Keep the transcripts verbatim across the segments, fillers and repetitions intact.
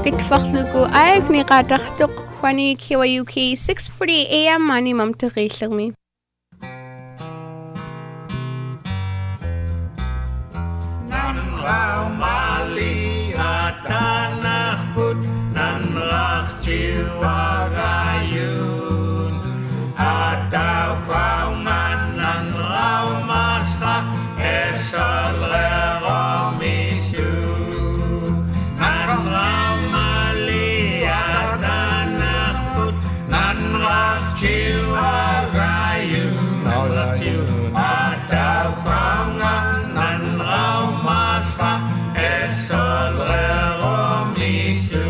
Gitfachlugu aeg ni qataqtuq Juani K Y U K six forty A M mani mamtaqillagmi. Nan rau mali atanah put nan rach tiwagayun ataw pauman nan rau masra esol reromisu nan rau mali atanah put nan rach tiwagayun ataw pauman nan rau masra esol reromisu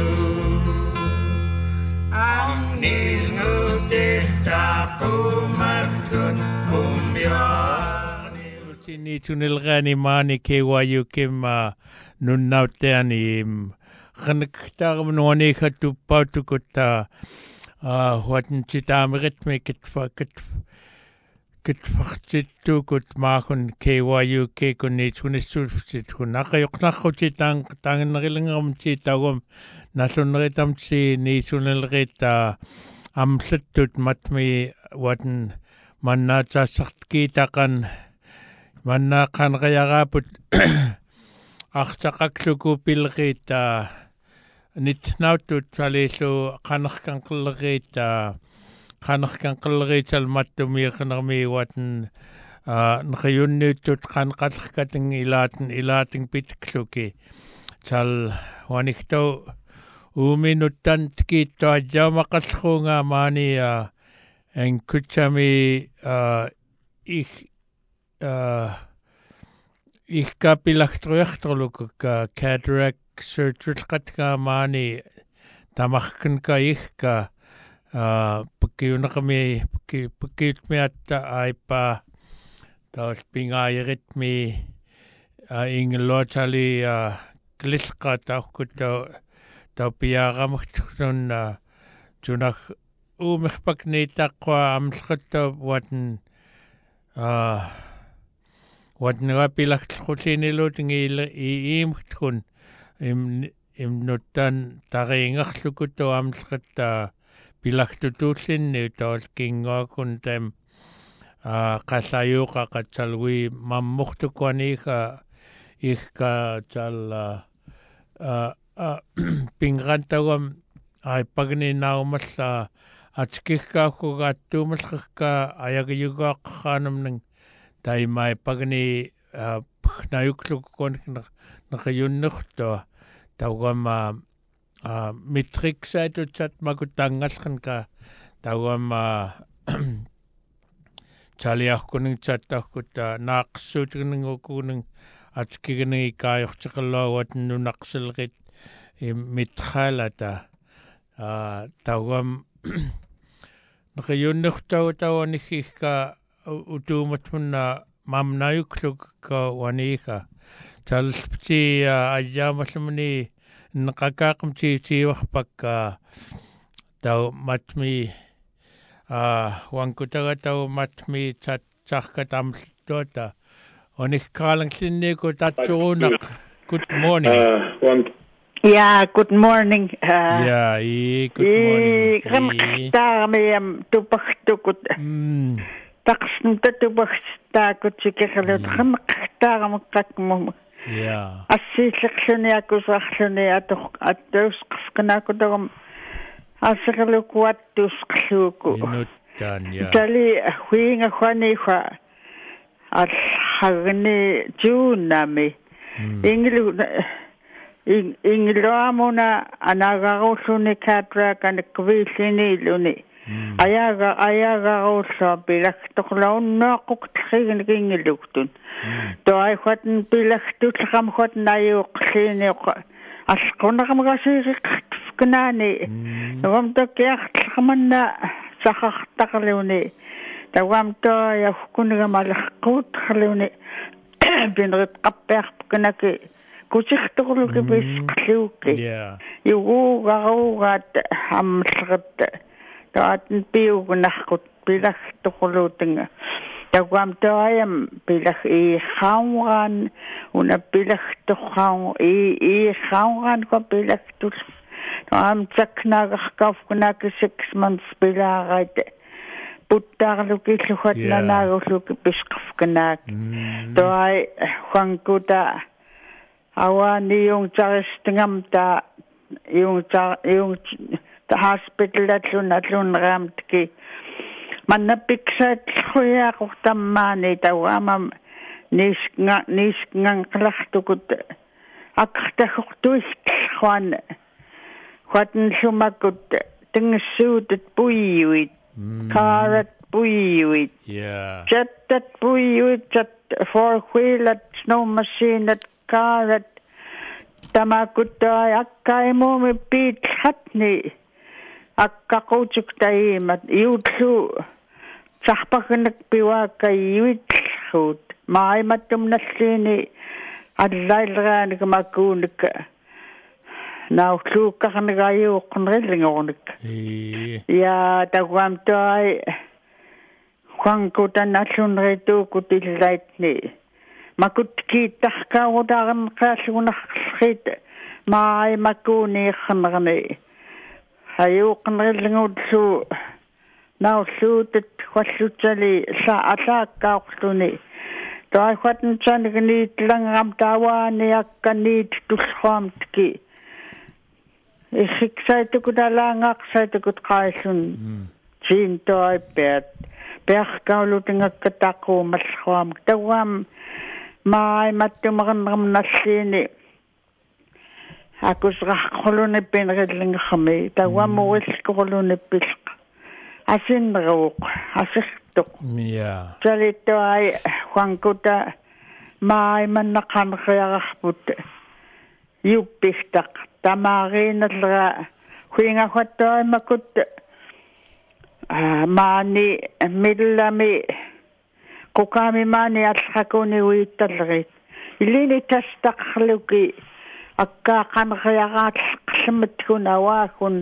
ang nilngutih takumatun kumyar Tini tunilgani mani K Y U Kim nunnauteani khanaktar mnoni khatu pautukutta huatan chitaamrit me kitfa kit kitfartittukut maakun K Y U K kunni tunissuufsit kunaqayuqnarrutitang tangennerilngerum chitagum nalluneritamsi niisunelrita amsattut matmi watan mannaataassartkiitaqan mannaaqanrayaraaput artaqaqluku pilqita nitnautut salillu qanerkanqillerita qanerkanqillerital mattumiiqnermi watan nqiyunniuttut qanqallerkating ilaatin ilaating pitkluki tal wanikto uminuttan tkiittua jaamaqallruunga maani en kutsami ich ihka pilaqtruiaqtorluk cataract surgery qatka maani tamarkanka ihka pakkiunaqami pakkiutmiatta aipa taus pingaayiritmi ingeluatali klilqa taukkutta taupiaaqamertun tunaq umerpakni taqwa amlqatta watan watan pilaqtlqutiiniluutingi iimtkun im imnuttan tariingerlukuttu amlqatta pilaqtutuullinni taulkingaakun tam qallayuuqaqatsalwi mammortukuaniga ihka tal pingrantagam aipagni naumalla atskikkaakkugaattuumallerka ayagiyugaaqqaanamnang taimai pagni nayuklukkuan naqayunnertua taugamma mitriksaatutsat makutangallerka taugamma chaliarkuning chattaqkutta naaqsuutiginingukuning atskiginingi kaajortiqalluaguat nunaqsilrit mitxaalata taugam naqayunnertau tauaniggiikka utuumatmunna mamnayuklukka waniga talspti ajjaamallamni nqakaaqamti tiiwarpakka tau matmi wankutaga tau matmi tatsarkatamltuata onikkraalanglinniku tatsurunaq good morning Yeah, good morning. Uh, yeah, e good morning. Qamqtaarmiam tupaqtukut. Mm. Taqsn tatupaqtaakut sikerlut qamqtaarmeqqakmum. Yeah. Assiillerluniakusarluni atoq attuusqasqnaakutagum aserlukuattuusqluuku. Inuttan ja. Tali huinga khwanifa al hagni juunami. Inglu Ingloamuna anagarulluni cataract anakviilliniilluni ayaga ayagarulla pilaqtorlaunnaaqquqtliginikingiluktun toaihuatn pilaqtullaqamhuat nayuuqliiniuq alqunaqamagasiiriqqtufknaani nugamtakiartlamanna saqartaqaluni tawamta yafkunigamalaqquutqaluni binrit qappiarpkanaki kuchiktorluki bisqluki yugugarugat amlqat taatn piugnarqut pilaqtorlutinga tawam toayam pilag i khawran una pilag to khaw i i khawran ko pilag tu am taknaagaqkauf kunaki six months bilaaraite puttaarluki lluhatnanaagulluki pisqafkanaak toai huankuta awani yung charistingam ta yung cha yung ta hospital atlun atlun ramtki mannapiksat khuyaqortammaani tawama nisnga nisngang klachtukut aqtahortuist khwan khwatn sumakut tingsuutet puiuit karat puiuit yeah chattat puiuit chat four wheeler snow machine at karat tamakuttai akkaimo me pit hatni akkaqautuktai mat iutlu tsahpakanak piwaka iuithut maaimmattum nallini allailraani kamakuunik naulluuqqarnigayuuqqnerillingornik ya taguamtai huankutan allunrituukut illaitni makutkiittarkaarutarnqaallugunarrit maaimmakuuniirnerni hayuuqqnerillingullu naulluutat huallutali sa alaakkaorluni toaihuatn sanigniit langram tawaani akkaniit tullruamtki issiksaitukut alaangaaqsaitukut qaallun siin toipeat pearkaulutingakkattaquumalluam tawam maaimmattumeqerneram nalliini akusraqqulluni pinerillingermi tawam uillqorluni pilq asinneruuq asirtuq ja talittuai huankuta maaimannaqanerriararput yuppistaq tamaariinerlera huingaqattoimakut maani millami qukami maani allaquni uittallerit ilini tastaqluki akkaaqanerriaraat qallumatkun awaakun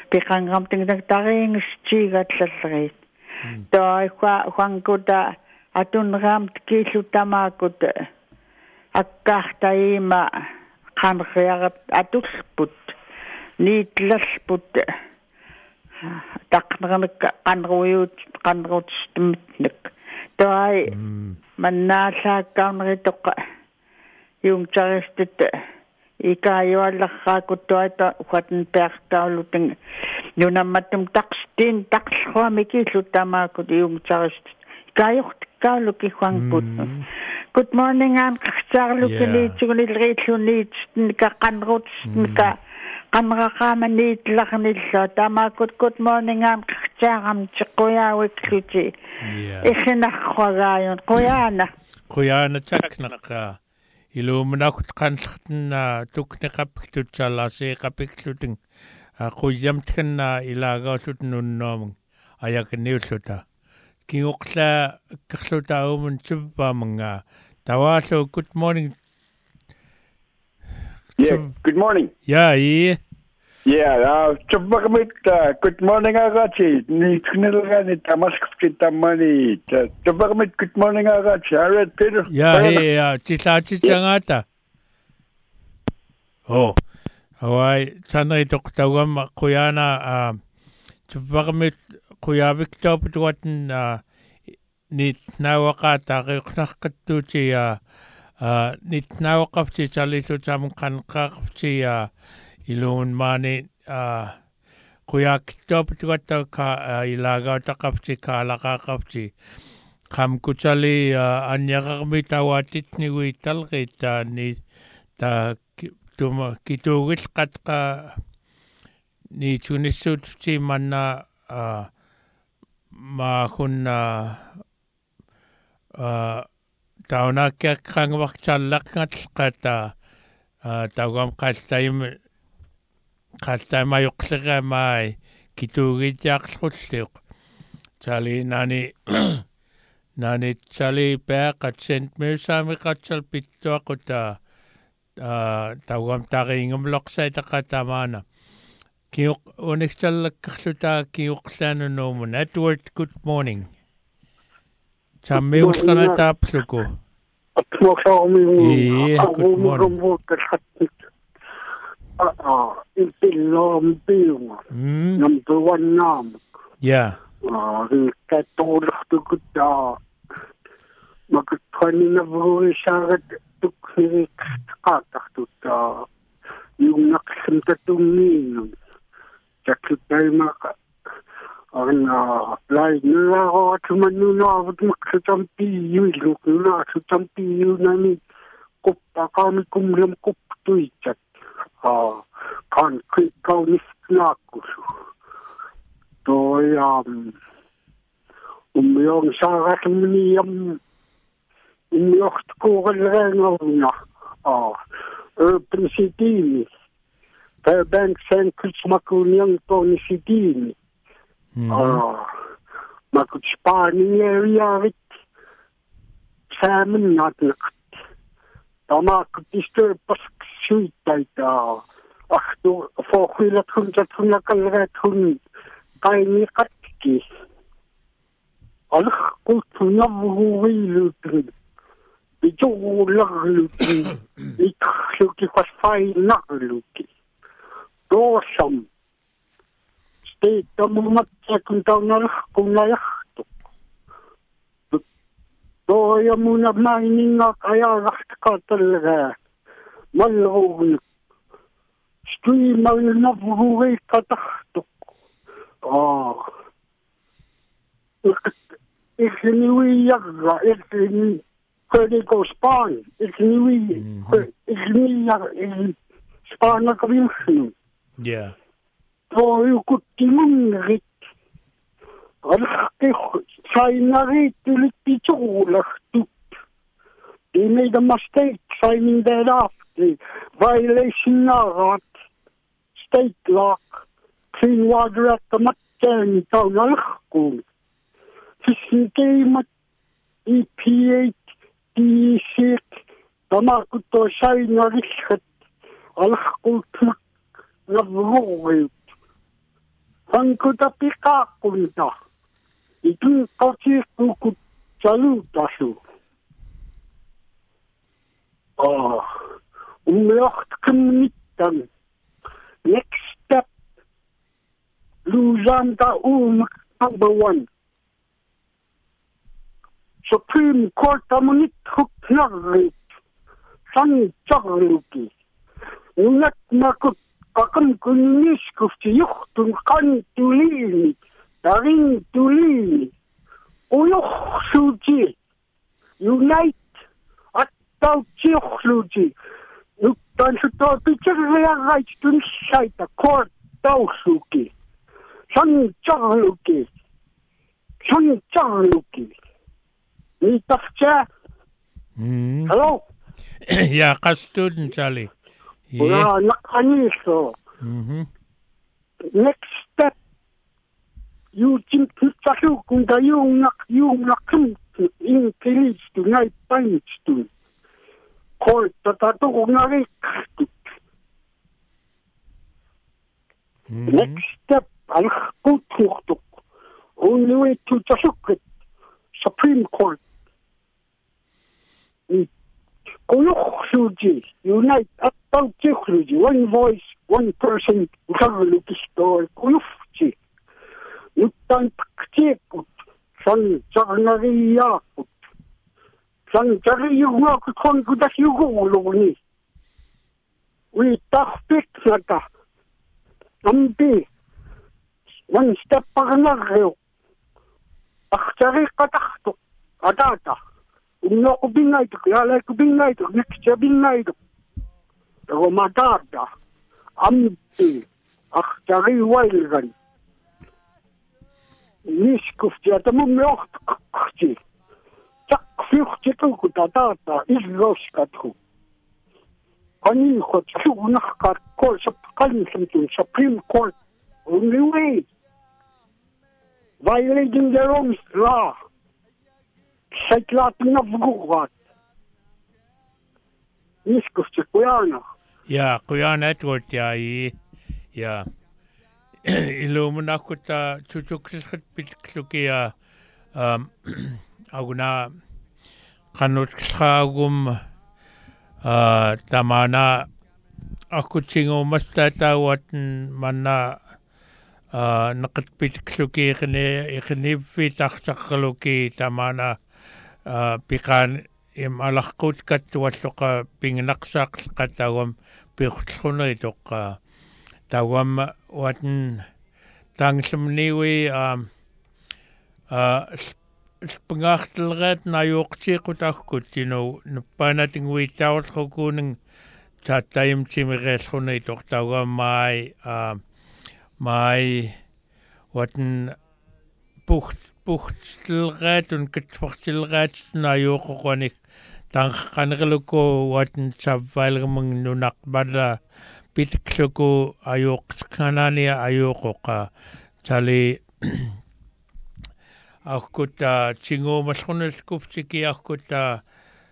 piqangamtingtariingistiigatlallerit toi huankuta atunramt kiillutamakut akkaartaima qanerriarat atulput niitlalput taqnernik qanruut qanruutstummitnik toi mannaallaakkaarneritoq yungtaristit ikaajuallarraakut toita huatn pearkaaluting nunammattum taqstiin taqlruami kiillutamaakut yungtaristit ikaajuortikkaaluki huanput good morning an qarsaarlukiniitsugunilriilluniit kaqanruutsnika qanraqaamaniit larnilla tamakut good morning an qarsaaram tiqquyaawikluti ikhinarruagaayun quyaana quyaana taknaqa iluumunakut qanllartna tukneqappiktutsallaasiiqapikluting quyamtkanna ilaagaullut nunnoomung ayakniulluta kinguqla kerlutaumun tsuppamanga tawaallu good morning yeah good morning yeah yeah yeah uh tsuppamit uh, good morning agachi ni tnelgani tamaskit tamani tsuppamit good morning agachi alright Peter yeah yeah tilachi changata oh awai sanai toqtawam quyana uh tsuppamit quyaviktauptuatn nitnaawaqaataqiuqnarqattuuti nitnaawaqafti sallisuutamun qanqaaqafti iluun maani quyaaktauptuattauka ilaagautaqafti kaalaqaaqafti qamkutali anniaqarmi tawaatitnigui talqit ni ta tuma kituugilqatqa ni tunissuutti manna ma kunna taunakkiaqangvaqchallaqngatqata tauam qallaim qallaima yuqliqamai kituugitiaqlulliuq tali nani nani tali peaqat sent musaamiqatsal pittuaquta tauam tariingumloqsaitaqatamaana Kiuk unixtallakkarluta kiuqlaanunnuumun Edward good morning Chammiusqana taapluku atmuqsaumi good morning ah impilom piung Mm. number one nam Yeah. ah ka to tu kuta makutwani na vuri sagat tukhi kata tuta yung naksimta tumino chakitay maka ang lai na ako at manuna at maksatampi yun look na satampi yun na ni kupta kami kumlam kuptuy chat ah kan kikaw ni snakus to um umiyong sagat maniyam umiyok ko kalrengaw na ah urban city Fairbanks and Kuchmakunyang Tony City ah Makuchpani area rit salmon not Tama disturb pas sweet like uh ach to for khila thun cha thun kalra thun kai ni katki al kul thun vu lu tun bi jo la lu tun ik ki pas fai na lu ki do sam state tamumat sa kun taw na kung na do ya muna mining na kaya ka talaga malog stream mal na buhay kataktok ah ikiniwi yaga ikini kaya ko span ikiniwi ikini yaga span na kami Yeah. do you could timun rit alaki sign tulit pichula they made a mistake signing that off the violation of state law clean water at the matern town alakun fishing game E P A D C tamakuto sign rishat alakun nabruit Pangkutapika kunta. Itu kasi kukut saluta su. Ah, umlacht kemitan. Next step, Luzanda um number one. Supreme Court amunit huknarit. San chagluki. Unat makut Kakam kunis kufti yuhtun kan tulini, daring tulini, uyuh suji, unite, at tau tiyuh suji, nuktan sa to, pitcher rea right tun site, a court tau suki, san chagluki, san chagluki, ni tafcha, Mm. hello? Yeah, ka student Charlie. Wala, nakaniso. Mm-hmm. Next step, you think sa kung da yung nak yung nakam in kilis to ngay pints to court tatato kung nari next step al kutuk only way to tasukit Supreme Court Kuyuk suji unite at tau suji one voice one person kaluki store kuyuk ji utan paktikut san charnariya san chariyuwa kon kudas yugo ni we tafik saka ambi one step pagnagyo akhtari katakto adata Uno ko bingay to, kaya ko bingay to, next siya bingay to. Pero madada, amti, akhtari wailgan. Niskuf siya, tamo miyok kakti. Tsak fiyukti to ko tatata, islos ka to. Kanin ko, tsunak ka ko sa kanin to, Supreme Court. Only way. Violating their own law. Сайтлат на вгугат. Нисков чекуяна. Yeah, kuyan Edward ya i. Yeah. Ilumina ko ta chuchuksit pitkluki ya um aguna kanut agum uh tamana акутсинго мастаатауатн манна а нақатпитксуки ихне ихнивви тартаққалуки тамана а пикаан им аларқут каттуаллоқа пингнақсаақлеқатауам пиуртлунери тоққа тауам уатн тангсумниуи а а спнгаахтлерат наюоқтиқутаркут тино нуппаанатингуи таарлукуунин тааттаим тимиреаллунери тортауга май а май уатн пухт пухтлерат катфортилерат наюоқоқаник тангқанерилуку уатн савваалгамун нунақбала питклуку аюоқтқанаани аюоқоқа тали ахкута тингуумаллуналкуфтики ахкута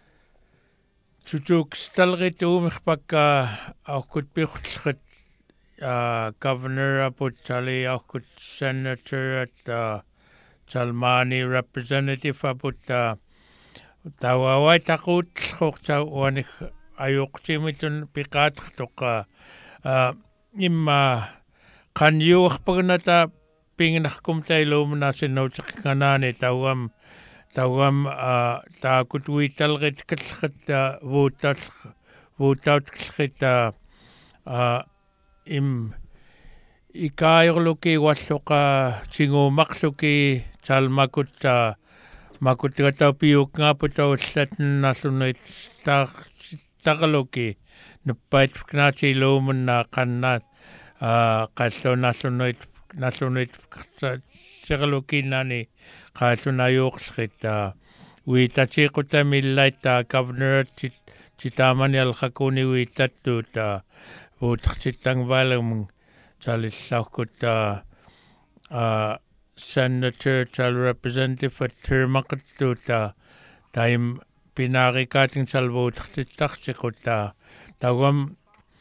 тутуксталрит уумерпакка ахкут пиуртлерит а governor апут тали ахкут senator at Salmani representative апут тауавай такуутлхортау уаник аюоқтимитун пикаатертоқа а имма канюерпагната пингнаркум тайлуумнасиннаутеққанаани тауам тауам а таакутуиталрит каллерта вуутал вуутаутклерта а им икаайрлуки уаллоқа тингуумарлуки талмакутта макутгата пиукгаапутауллатннарлунит таа тарлуки нуппайт кнаатилуумунна қаннаат а қаллуналлунит наллунит серлукинани qaallunayuuqllerita uitatiiqutamillaitta governor titaamanial hakuni uitattuuta uutqtittangvaalum talillaukkutta a senator tal representative termaqattuuta taim pinaarikaating salvuutqtittartiqutta tawam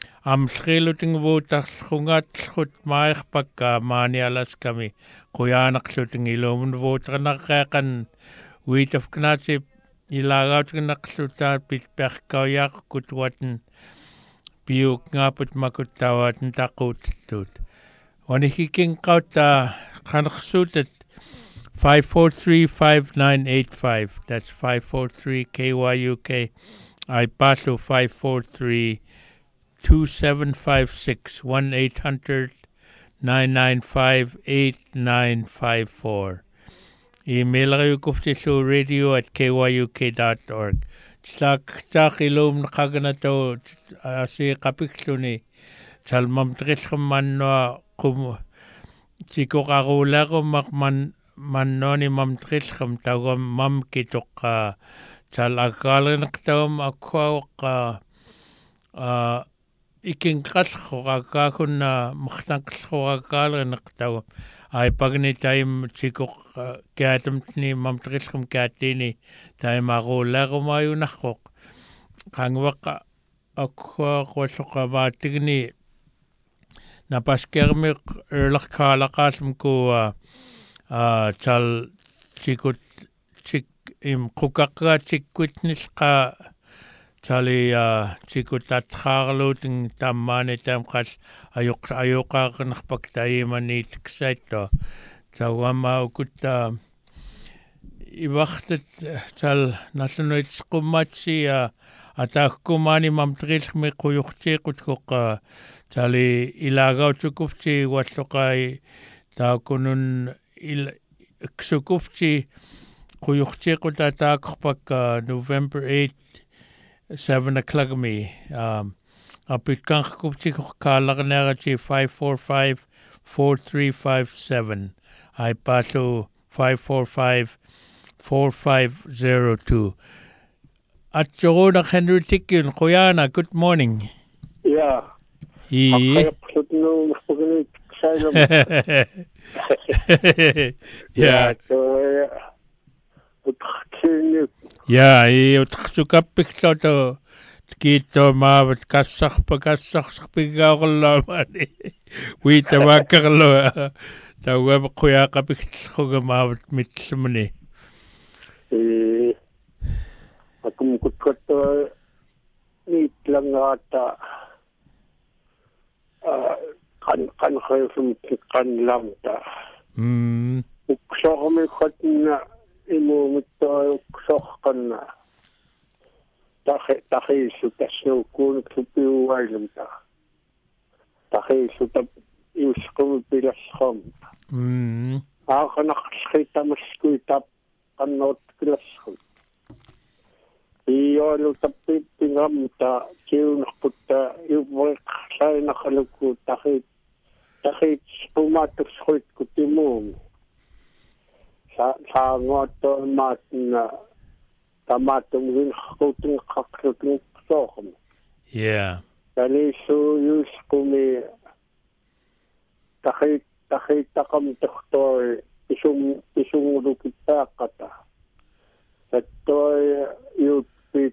амлхилутингвуутарлунгаатllgut маерпакка маanialaskami quyaanaqlutingiluumun vuuternerreaqan uitafknaati ilagautignaqlutaat pitperkauyaaqkut waten piukngaaput makuttauaten taquuttuut wanikikinqautta qanersuutat five four three five nine eight five. That's five four three K Y U K. I pasu five four three two seven five six one eight hundred nine nine five eight nine five four. Email rayukuftisu radio at K Y U K dot org. Sak takilum nakaganato asi kapiksuni salmam trismanno kum sikokagulago makman mannoni mam trisam tawam mam kitoka salakalenaktam akwa uh ikin qalxoqakakunna maqtanqalxoqakaalerneqtaw ai pagni taim chikoq kaatamtni mamtrilqum kaatini taimarullarumayunarqoq qangwaqa akwa qolloqamaatigni napaskermi erlarkaalaqaalum ku a tal chikut chik im qukaqqa chikkutnilqa tali chikutatxaarluutin tammaani tamqal ayuq ayuqaaqnerpak taimaniitiksaitto tawama ukutta ivartat tal nallunuitsqummatsi ataakkumaani mamtrilmi quyurtiiqutkoq tali ilaagautukufti walloqai taakunun il ksukufti quyurtiiquta taaqorpak November eighth seven o'clock me um apitkan kupti kalarnerati five four five four three five seven. I paso five four five four five zero two. At Jorona Henry Tikin Koyana, good morning. Yeah. He yeah. Ja, i utqsukappikloto tkito maavat kassarpa kassarpigaorlaamani uitavaakerlo tawwa quyaqapikluga maavat mitslumni e akum kutkotto niitlangata kan kan khayfum kan lamta mm uksoqmi khatna imu mitto uksoqqanna tahi tahi su tasno kun tupiu wailumta tahi su tap yusqum bilaskham mm aaqanaqsqita maskuitap qannot bilaskham iolu tappi pingamta kiunqutta yubrik sainaqaluku tahi tahi spumatusquit kutimum sa sa ngoto matna tamatum win khutin qaqlutin soqum yeah tali su yusqumi tahi tahi taqam tukhtoy isum isum rukitaqata tattoy yupit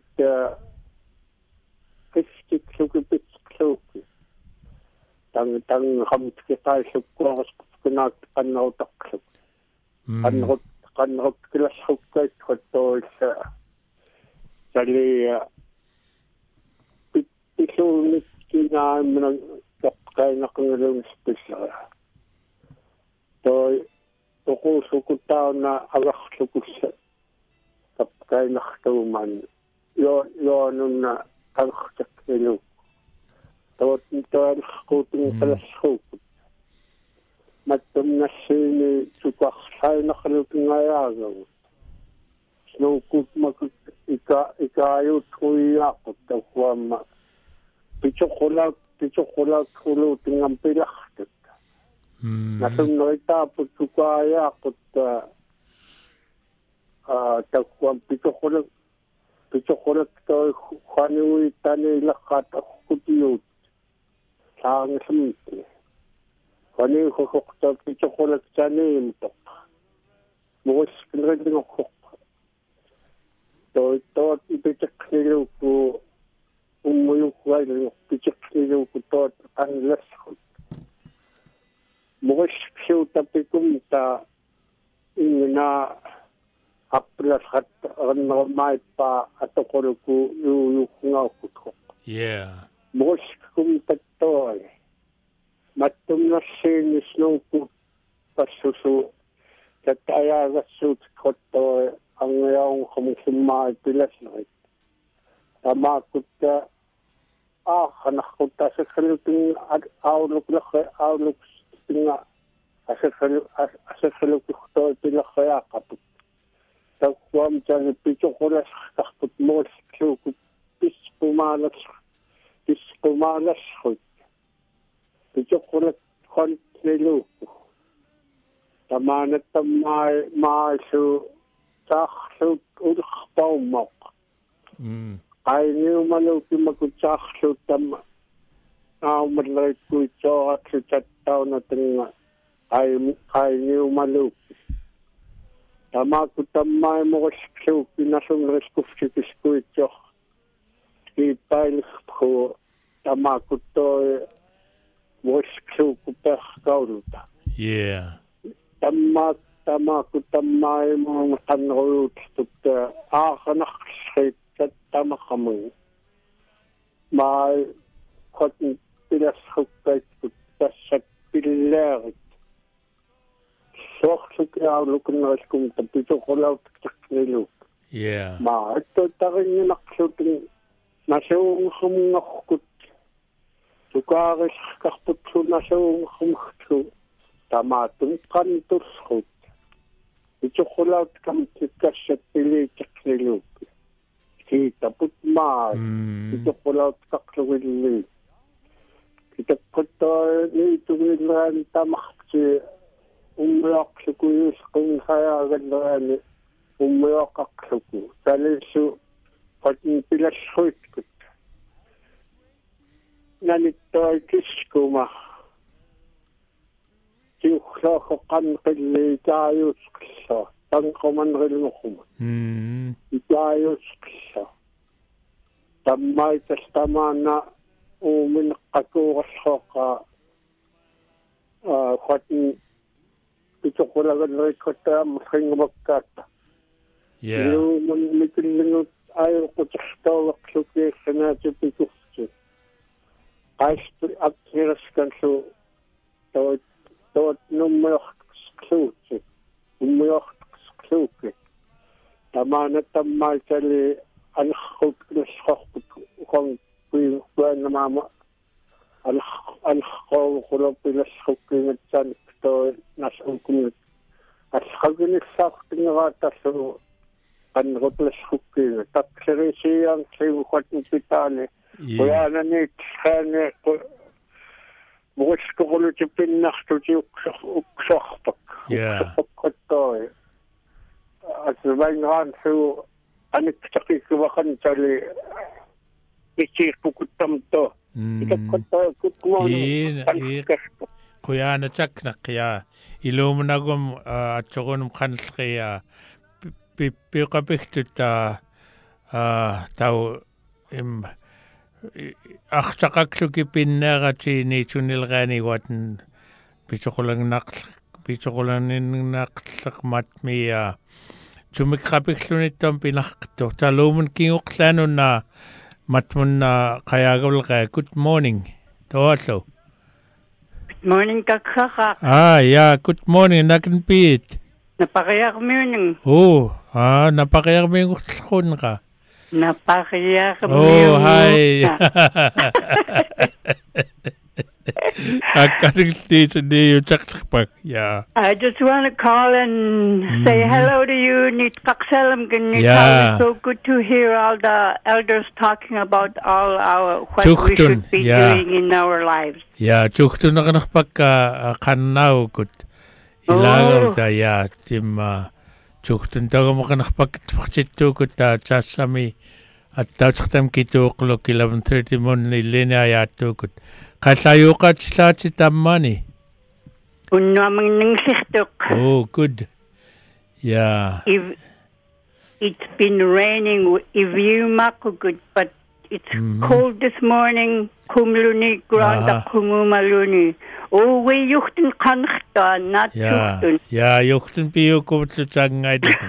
kistik sukipit suki tang tang hamtkita sukkuas kunat kannautaksu kannut kannut kilas hukkait khottoy sa tali isunit kina man kapkay nakangulong spesya toy tuku sukutaw na agak sukusa kapkay nakatuman yo yo nung na kangkak nilo tawat nito ang kuting kalasok matum na sini sukaksay nakaluting ayagaw snukut mag ika ikayot kuyakot takwama pichokolat pichokolat kuluting ang pilaktot mm nasum nakitapot sukayakot ah takwam pichokolat pichokolat to khaniwi tani lakat kutiyot sang smiti khani khokta pichokolat tani mtok mos kinreding khok to to pichoknilu ku umuyu kwail pichoknilu ku to anlas mos khiu tapikum ta ina aplas hat normal pa atokoroku yu yu ku yeah mos kum tattoy matum na sin snow ku pasusu tataya gasut khottoy ang yung kumusumay pilas na ito tamakot ka ah kanakota sa kaluting outlook na kaya outlook nga asa kaluting ito pila kaya kapit takwam dyan pito ko na kakapit mo so pis pumalas pis pumalas pito ko na kontrilo tamanat tamay maaso taksut urkpaumok mm ay niyo malupi magkutsakso tam na umalait ko ito at sa chatao na tinga ay ay niyo malupi tama ko tamay mo kasikso pinasong reskufikis ko ito ipay ko tama ko to mo kasikso ko pa kauruta yeah tama tama ko tamay mo matanrot tut aakanaksay tama kami may kotin pilas hukay tasat pilarit sok sukyaw lukun na skum tapito ko law taknilo yeah ma ito tarin yung naksuting nasawang kumngakut sukaris kakputso nasawang kumngakut tamatong kantos hut ito ko law kamtikasat pili taknilo kita put ma mm ito ko law kaklawili kita kotor ni tungilan tamakci umlok sukuyus kung kaya gandan umlok kakluku talisu patin pilas hoit kut nanito kisko ma tiukla ko kan kili tayo skisa tangkoman rin mo kuma mm itayos kisa tamay testama na umin katukas ko ka kwatin ito ko lang rin ko ta masing magkata yeah yung mikilingot ayaw ko testawa ksuki sa natin pituksi Kaist akiraskansu tot tot nummerskluuti. Nummerskluuti. Tamana tammaltali alkhutliskhut kon kuina mama al alkhaw khulopilashkhukinatsan to nasunkum alkhaginisaqtingaatasu anrotlashkhukin taksirisiyan siuqatipitane kuyanani khane muistuqulutipinnartuti uksorpak uksorpakkottoi asvaingaansu aniktakikuwakan tali ichiqukuttamto ikakkottoi kutmoon kuyana chaknaq ya ilumunagum atsugunum khanlqiya piqapiqtuta tau im aqtaqaqluki pinnerati niitunilgaani watan pichoqulannaq pichoqulaninaqlaq matmiya tumiqqapiqlunittam pinarqtu talumun kinguqlanunna matmunna qayagulqa. Good morning toallu. Good morning kakaka. Ah yeah, good morning nakin pit. Napakayakmiuning. Oh, ah napakayakmiuqlqunqa. Napakayakmiuning. Oh, hi. Yeah. I just want to call and mm-hmm. say hello to you. Yeah. It's so good to hear all the elders talking about all our what Chuktun. we should be Yeah. doing in our lives. Yeah, chuktun na kanakpaka kanau kut. Ilagal ta ya tim chuktun ta mo kanakpak tfachittu kut ta chasami at tawchtam kituqluk eleven thirty mon lilina ya tukut. Kasayukat sa chitamani. Oh, good. Yeah. If it's been raining, if you mako good, but it's mm-hmm. cold this morning. Kumluni granda kumumaluni. Oh, we yuchten kanchta, not yeah. yuchten. Yeah, yuchten piyo kumtlutsangay din.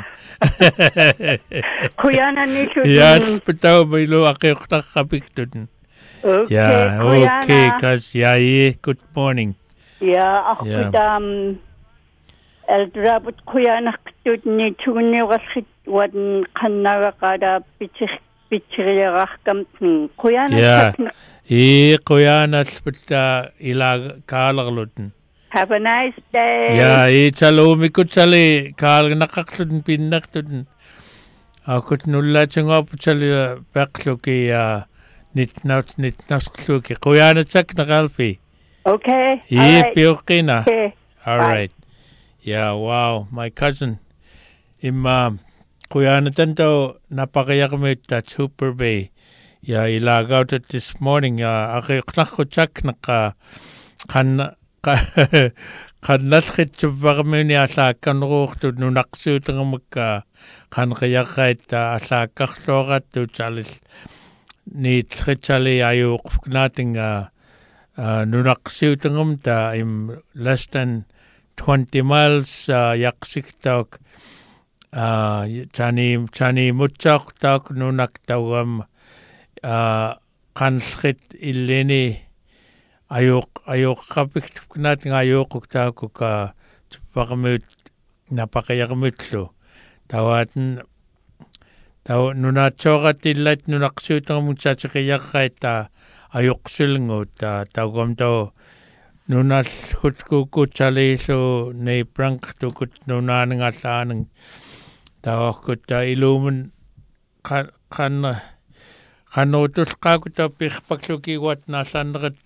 Kuyana nisho. Yes, pataw bilo akiyukta kapiktun. Okay, yeah, Kuyana. okay, cause yeah, yeah, good morning. Yeah, ako yeah. um eldrabut Kuyana ktut ni tugni wasit wadn kannaga kada pichik pichiriyagak kamtn. Kuyana yeah. E Kuyana spita ila kaalaglutin. Have a nice day. Yeah, e chalo mikuchali kaal nakakludin pinnaktudin. Akut nulla chungop chali bakluki ya nit naut nit naskluki. Kuyana chak nagalfi. Okay. E right. piokina. Okay. All Bye. right. Yeah, wow. My cousin Imam Kuyana tanto napakayakamit at Hooper Bay. Yeah, ilagaw it this morning. Yeah, aki knako chak naka kan kan naskit chubagmuni asa kan ruchtu nunaksu tangamka kan kayakait asa kaklorat tu chalis ni tchali ayu nating nunaksu tangamta im less than twenty miles uh, yaksiktok uh, chani chani mutchak tak nunak tawam uh, kanskit illini ayok ayok kapik nat ngayok ukta ko ka pakamut napakayakmutlo tawatan taw nunatsokat illat nunaksutang mutsatsikayakaita ayok silngot tawam taw nunal hutku kutsali so ne prank to kut nunan nga sanang taw kut ilumun kan kan kanotus ka kut pikpaksuki wat nasanrat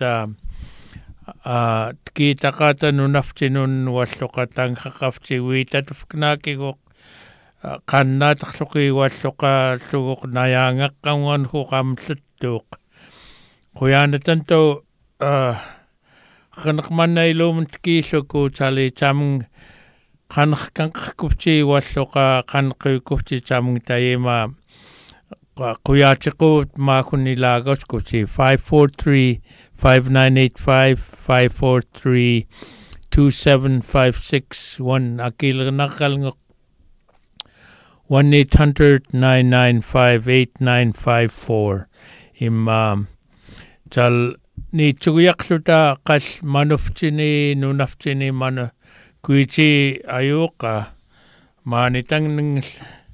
a kita kata nunaftinun wasukatang kakafti witat fknaki ko kanna taksuki wasuka suguk nayangak kangon hukam sutuk kuyana tanto kanakman na ilum tkiso ko chali chamung kanak kankupchi wasuka kankupchi chamung tayema kuyachiko makunilagos kuchi five four three five nine eight five five four three two seven five six one akil nakal ngok one eight hundred nine nine five eight nine five four imam chal ni tuguyaqluta qal manuftini nunaftini manu kuichi ayuqa maanitang ning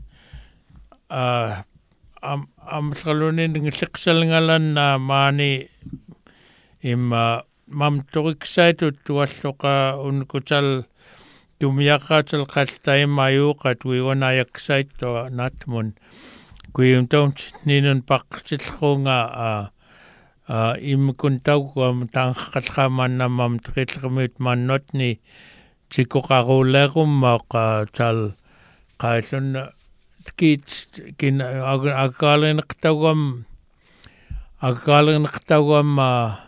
ah am amsaluni ning siqsalngalan na maani imma mam tuiksaitu tualluqa unkutal tumiaqatal qaltaim ayuqa tuiwana yaksaito natmun kuiumtom ninun paqtilqunga a Uh, imkun tawam tangqalqaman namam tqilqmit mannotni chikuqarulegum maqa tal qailun tkit kin agalin qtawam agalin qtawam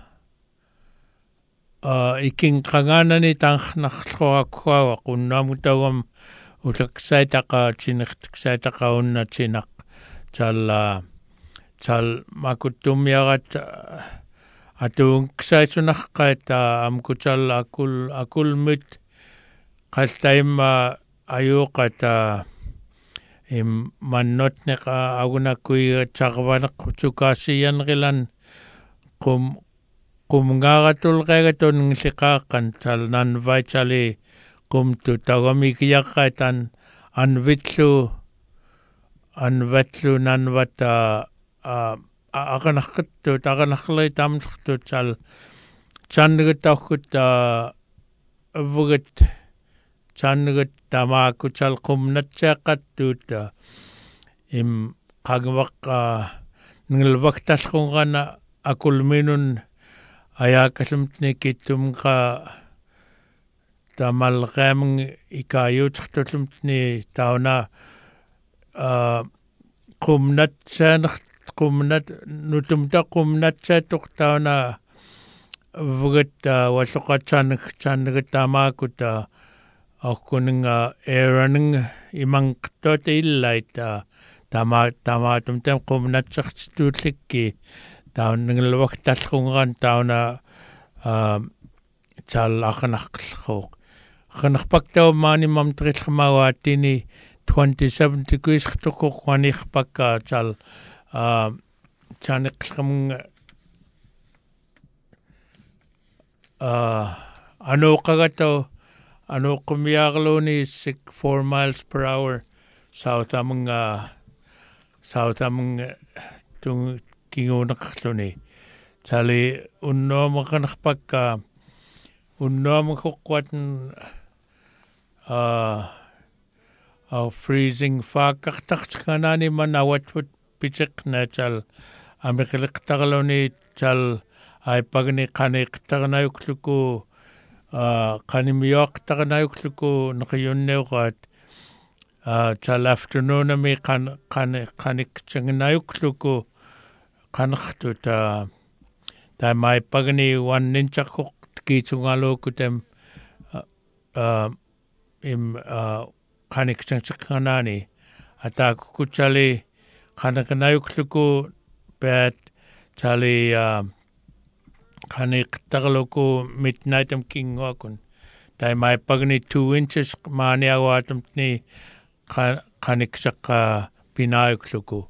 uh, ikin qanganani tangqnaqqa qunnam tawam ulaksaitaqa chiniqtsaitaqa unna chinak tal uh, tal makutumiarat atung ksaitunaqqa amkutal akul akulmit qaltaim ayuqata im mannotneqa agunakui charvanaq tukasiyanrilan qum qumngaratul qegatun ngsiqaqan tal nanvaitali qumtu tawamikiyaqqatan anvitlu anvatlu nanvata Uh, aganaqtu aganaqlay tamsqtu tal channgutaqut avugit changut tamaku tal qumnatchaqattut im qagwaq nglwaqtalqungana akulminun ayakaslumtni kitumqa tamalqam ikayutqtulumtni tauna uh, qumnatsanaq qumnat nutumta qumnatsa tuqtauna vugta wasuqachanq channgtamakuta aqunga eraning imangqtot illaita tama tamatumtam qumnatsaqtutlikki taunngilwaqtalqungan tauna tal aqnaqlquq qanaqpaktaw mani mamtrilqmawatini twenty-seven degrees qtuquq waniqpakka tal Uh, chaniqlqam uh, ano qagato ano qumiaqluni six four miles per hour south among uh, south among tung kingunaqluni tali unno maqanaqpakka unno maqoqwatan uh au freezing faqaqtaqkanani manawatfut pichik na chal amikliqtaqluni chal ay pagni qaniqtaqnayukluku qanimiyoqtaqnayukluku nqiyunneuqat chal afternoon mi qan qan qaniqchangnayukluku qanqtuta ta may pagni wan ninchaqq kichungalukutem im qaniqchangchaqnani atakuchali qanaqnayukluku pat chali qaniqtaqluku midnightam kingwakun tai mai pagni two inches maniawatamtni qaniqsaqa pinayukluku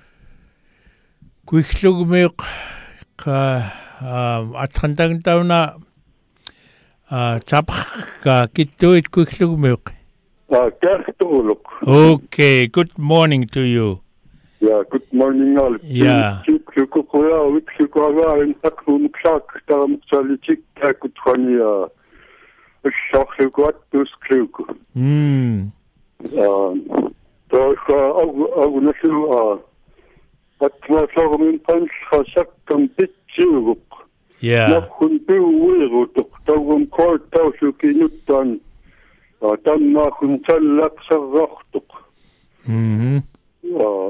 kuiklugmiq qa atqantangtauna chapqa kittuit kuiklugmiq okay, good morning to you. Yeah, good morning all. Yeah. Kukuya wikkuaga in takun ksak tam chalichik takutkhania shakhuat tuskruku. Hmm. Um to au au nasu atma sagmin pans khasak kam pitchuguk. Yeah. Nakhun tu wirutuk tawum kort tawsukinutan tamma khun challak sarraqtuk. Mhm. Uh,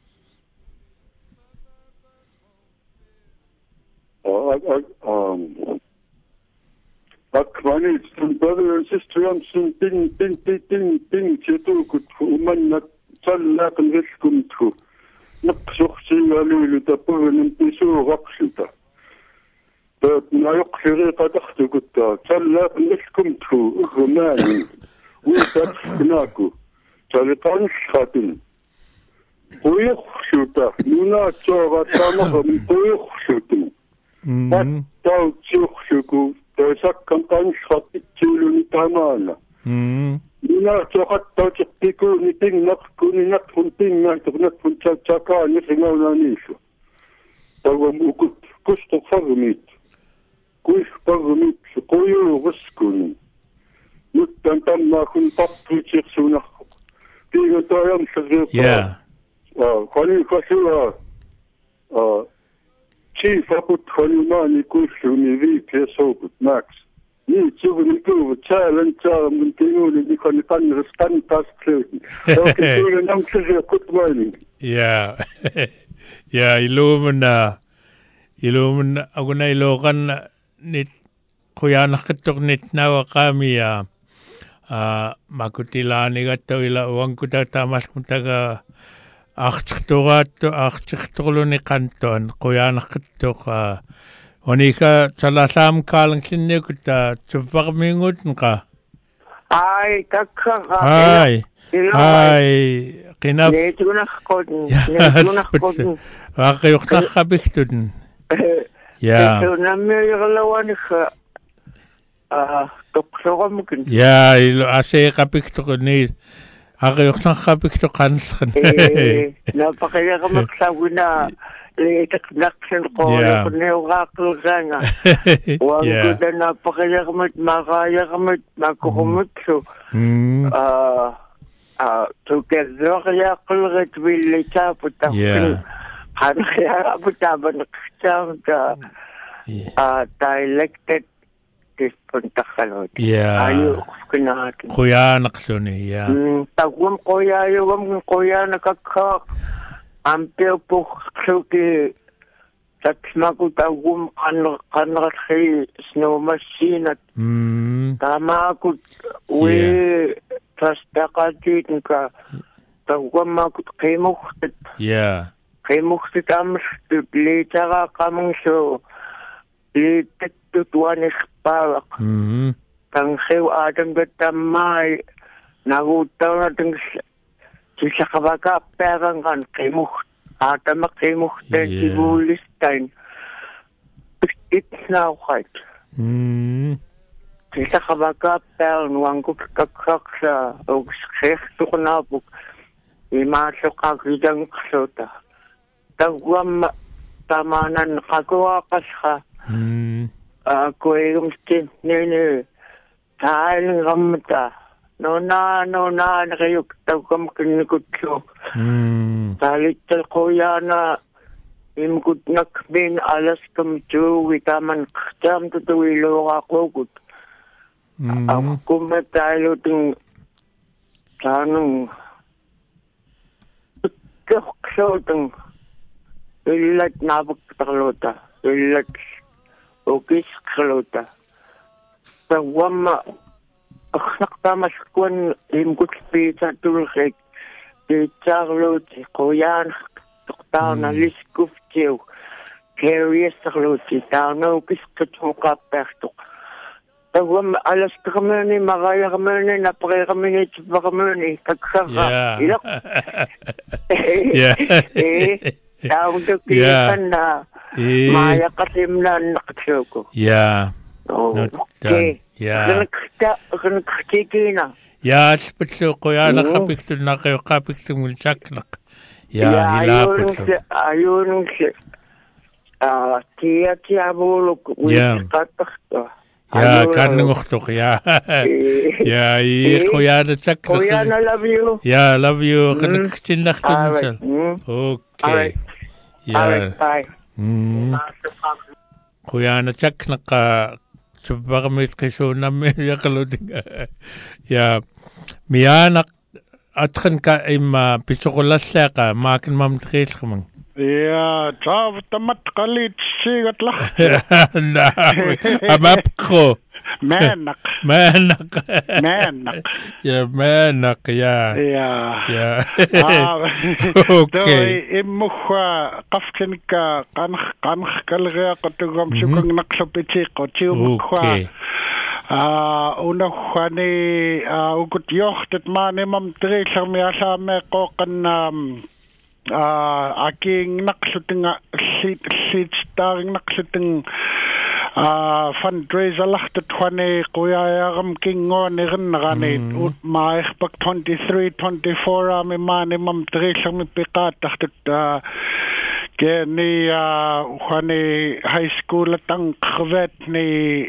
uh, uh, um, Akmani, some brother and sister, I'm some ding, ding, ding, ding, ding, Chetu, good woman, not Chalak and Viskum to Naksoxi, Alu, the Purin and Pisu, Roxita. But Nayok Padach good Chalak and Viskum to Rumani, with that Snaku, Chalipan Shatin. Uyuk shooter, Nuna Chova Tamaham, Uyuk shooting. Mm. Tau tiuxuku, toisakkan kanshat tiuluni tamana. Mm. Minä tsokat tautik piku ni tingnak kuninak hun tingnak tuknak hun tsaka ni singauna nisu. Tawam ukut kusto farmit. Kuis farmit koyu ruskun. Nyt tämän mä kun tappuitsik sunak. Tiiga tayam shazir. Yeah. Ah, kani kasua. Ah, chief aput kani mani kushuni vi pesoput max. Ni tsuvni kuv challenge mun tinguni ni kani kan restan tas kluten. Okay, tiiga nam shazir kutwani. Yeah. Yeah, ilumina. Ilumina aguna ilogan nit kuyanakittok nit nawakami ya. Uh, makutilani gatto ila uangkuta tamas kuntaga achtuktogatto achtuktorluni kanton kuyanakittok uh, onika salasam kalang sinnekuta tsuparmingut nka. Ai kakka. Ai. Ai. Kinap. Netunakkodin. Netunakkodin. Akayuknakkabiktuden. Yeah. Netunammirlawanikka. Ah, toksogamkin. Yeah, ilo ase kapiktok ni akayuknakkabiktok kanskan. Eh, napakayakamak sawina. Leitak naksan ko. Neugakilganga. Wangkuda napakayakamat makayakamat makukumutso. Ah, ah, tukadokayakilgat vilitaput. Yeah. Hanayakaputaban nakasangka. Ah, dialected dispuntakalot. Yeah. Ayo kinahatin. Kuyanaksluni, yeah. Tagwam koya yung koya nakakak. Ampeo po suki tatsmaku tagwam kanakay snow machine at tama ako we trastakatit ka tagwam ako kaymuktit. Yeah. Kaymuktit amas lita kamang so litit tutuanis palak. Tangsew adang gatamay nagutaw natin sa kabaga perang kan kaymuht atama kaymuht den sibulistain it's now right sa kabaga perang wangkuk kakak sa og skrecht tukunabuk imasok agidang ksota tagwam tamanan kagawakas ka ako yung stin nene tayo ramata no na no na nakayuk tawkam kinikutso talital ko yana imkut nakbin alas kamcho witaman ktam tutuwilo ako gut ako kumatalo ting tanong tukso ting ilat nabak taklota ilat okis kalota tawama Aksak maskwan imkut pizza tulkik di charlotte koyan toktaw na liskuf tiyo curious charlotte taw na ukiskat mo kapestok tawam alas kamani magaya kamani napakaya kamani tiba kamani kagsaka ilak eh taw dokitan na maya kasim na nakatsoko yeah. Okay. Yeah. Kan kikina. Yeah, spitsu ko ya nakapiktul na kayo kapiktul mo saknak. Yeah, hilapot. Ayun si ah tiya tiya bolo ko. Yeah. Yeah, kanong uktok. Yeah. Yeah, i ko ya na saknak. Ko ya na love you. Yeah, love you. Kanak chinak tumsal. Okay. Yeah. Bye. Hmm. Ko ya na saknak ka Subakamit kaso namin yakaluding ya mianak atkan ka im pisokolas siya ka makin mamtkis ka mang ya tav tamat kalit sigat lah na amap ko menak menak menak ya menak ya ya ya okay imukha kafkin ka kan kan kalga katugam sukang naksapiti ko tiumukha ah una khani ugut yochtet mane mam tresar me asame ko kan ah aking naksutinga sit sit taring naqsuteng a fundraiser lacht twenty qoyaagam kingon irnrani ut maich pak twenty-three twenty-four am mani mam trillang mi piqaattartut ke ni khani high school tang khvet ni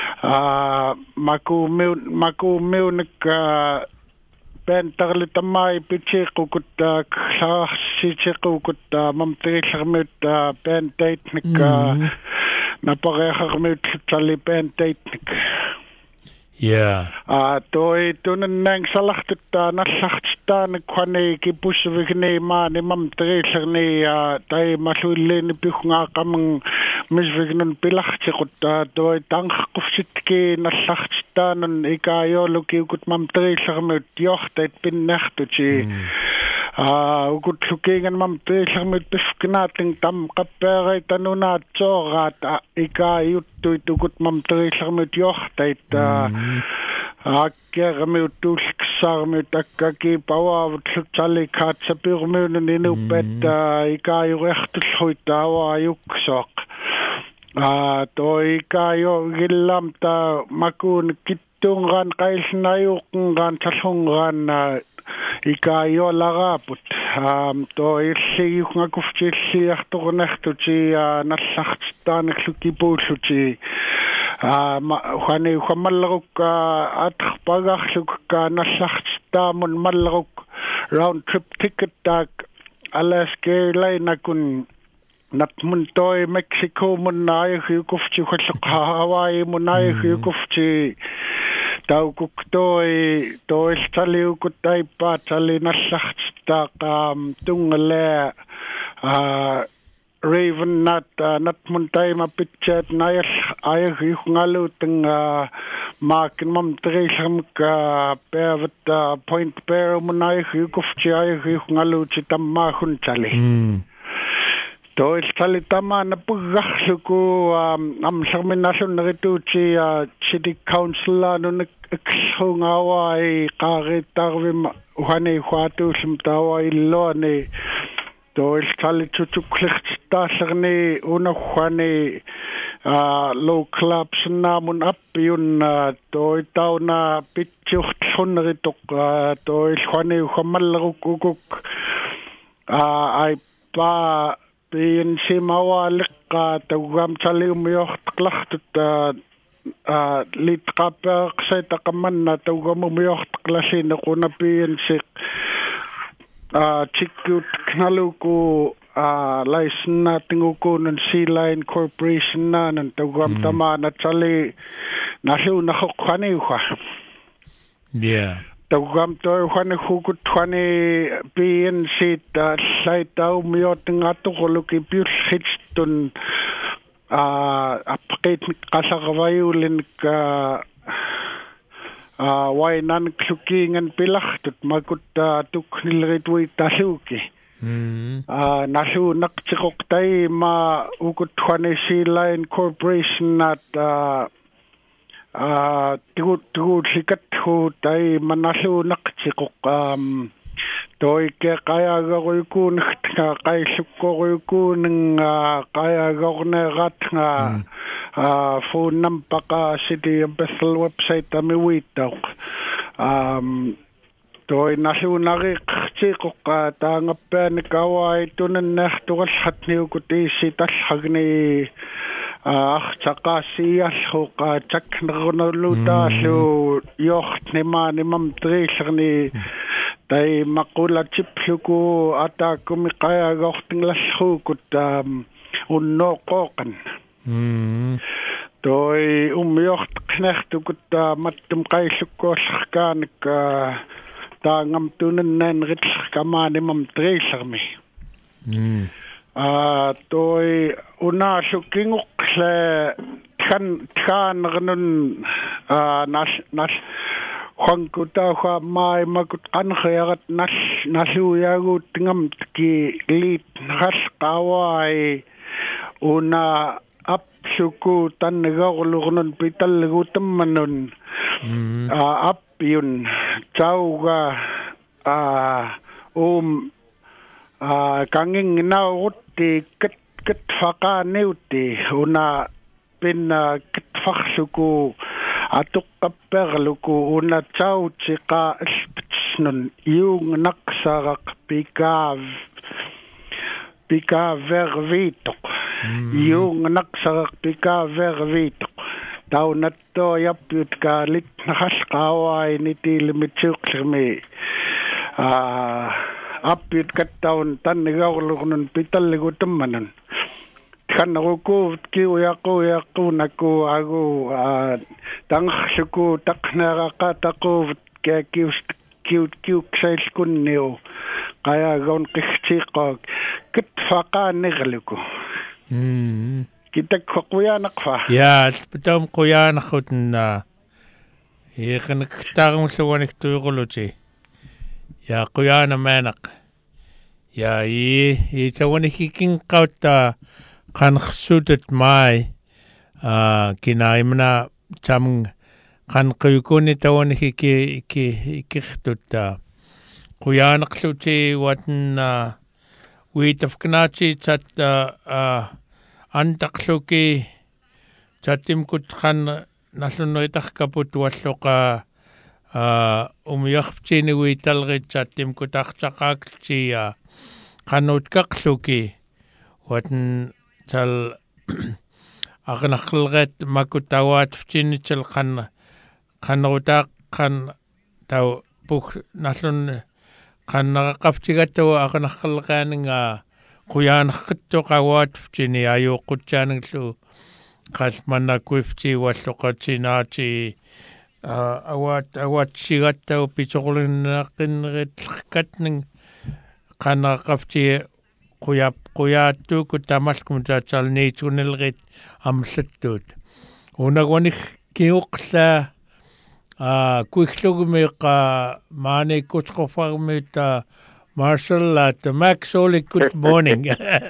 maku meu maku meu nek ben tarli tamai pichi kut kha si kut mam trillang mit ben date nek na pareja met tali ben date nek yeah a toy tunen nang salacht ta na sacht sta ne khane ki pusvigne ma ne mam trillang ni tai masulin pikhunga kam misvignon pilacht qutta toy tang qufsitke na sacht sta nan ikayo luki kut mam trillang met jocht bin nachtuchi Ah, gut looking and mam trillang mit besknating tam kapere tanuna tsorat ikayo tu tu gut mam trillang met jocht Akker med dulksar med akkaki power tali katsa pyrmynen inupet ikayo rehtushoita wa yuksok. Ah, to ikayo gilamta makun kittungan kailsnayukungan talungan ikayo laraput. Um, to illi yuknga kufti illi achtornechtuti nallachtstanek lukipulluti. Ah, khani khamalruk atkhpagahluk ka nallachtstamun malruk round trip ticket tak Alaska line kun natmun toy Mexico mun nay khukufchi khulq Hawaii mun nay khukufchi tau kuk toy toy taliu kutai pa tali nallachtsta kam tungale ah Raven nat uh, nat muntai ma pitchet nayal ay ngalu teng uh, mark mam trillam ka pevet uh, point pair munai khufchi ay ngalu chitam ma khun chali to chali tama na pugahlu ko am serminasun ritu chi city council anu khungawa ay qaritarvim uhani khwatu simtawa illone to chali chuchuklicht taserne una khwane low clubs namun up yun to tauna pitchucht khunri tok to khwane khamal guguk ay pa bin simawalqa tawam chali umyocht klacht lit qapa qsayta qamanna tawam umyocht klasin quna bin sik Ah, chikut knaluku ah license tinguko ng Sea Line Corporation na ng tawam tama na chali nahiu na khani kha yeah tawam to khani khukut khani P N C ta saitaw miyot nga to kuluki pure hitstun ah apqit qasagwayulin ka Ah, why nan kluking and pilachtut magut tuk nilritwi taluki. Ah, nasu nakchikok tay ma ukut khwane Sea Line Corporation at ah ah tigut tigut sikat hu tay manasu nakchikok um toy ke kaya gagoy kun ka kay sukko kun kaya gagne rat nga Uh, phone number ka city Bethel website ami witak um toy nasunari chiko ka tanga pen kawai tunan nahtugal hatni kuti sitas hagni ah chakasi alho ka chakna luta so yocht ni man mam trillerni tay makula chipluko ata kumi kaya gochting lasho kut um unno qokan Mm. Toy umyocht knecht ukut matum kaisukko skan ka tangam tunen nen rit kamane mam treisermi. Mm. Ah toy una shuking ukle kan kan gnun ah nas nas khangkuta kha mai makut kan khayagat nas nasu yagu tingam ki lit khas qawai una up suku tan gagulunun pital gutammanun up yun chauga um kanging na utti ket kitfaqaaniuti una pinna kitfarluku atuqqapperluku una tauchiqa ilpitsnun iung naqsaraq pikav pikavervitoq iung naqsaraq pikavervitoq taunatto yappiut kaalit nahalqaawai nitilimitiuqlimi a appiut kattaun tannigaurlugnun pitalligu tammanan kannaruku kiuyaqu yaqunaku agu tangxluku taqnaraqa taqu kius kiut kiuksailkunniu qaya gon qixtiqaq kitfaqaanigluku mm kitak qoyanaqfa ya spitam qoyanaqutna yeqnaqtarumluwanik tuiquluti ya qoyana manaq ya i i tawanikikin qauta qanxsutat mai a kinaimna tam qanquyukuni tawanikiki ki kiqtutta qoyanaqluti watna uitafknachi tat a antaqluki tatimkut qan nallunritaqkaput walluqa umyaqpchini uitalrit tatimkut aqtaqaqchi ya qanutkaqluki watn tal aqnaqlret makutawatfchini tal qan qanrutaq qan taw puk nallun qannaqaftigatu aqnaqlqaninga quyanaqittu qawatfchini ayuqutchaaninglu qasmanakuifchi walluqatinaati awat awat sigattau pichoqulinaqqinritlqatning qannaqafti quyap quyattu kutamalkum tatsalniitunilrit amsattut unagwanik kiuqla a kuiklugmeqa maane kutqofarmita Marshall at Max Oli, good morning.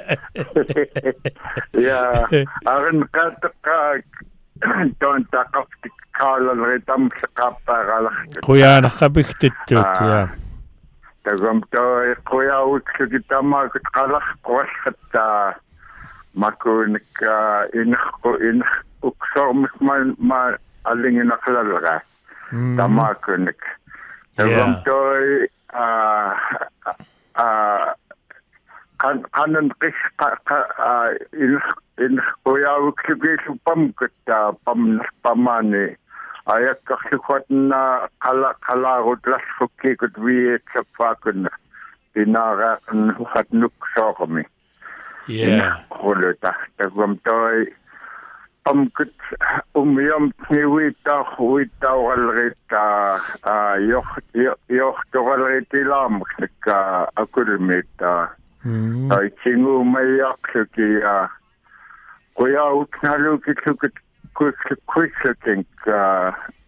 Yeah, arin kataka don't tak up the call ritam sakapara. Kuya nakabiktittut, yeah. Tagam to kuya utkitama kalak kwasata makunik in in uksom ma alingin naklalga. Tamakunik. Tagam to Uh, uh, kan kanan kis in in kuya uksigisu pamkut pam pamani ayak kakhwat na kala kala rutlas fukki kut wiet sapakun pinara kan hat nuk sokami yeah khuluta tagum toy pamkut umyam niwita huita walrita yoh yoh togalritilam ka akulmita ay chingu mayak ki kuya utnalu kitukit quick ka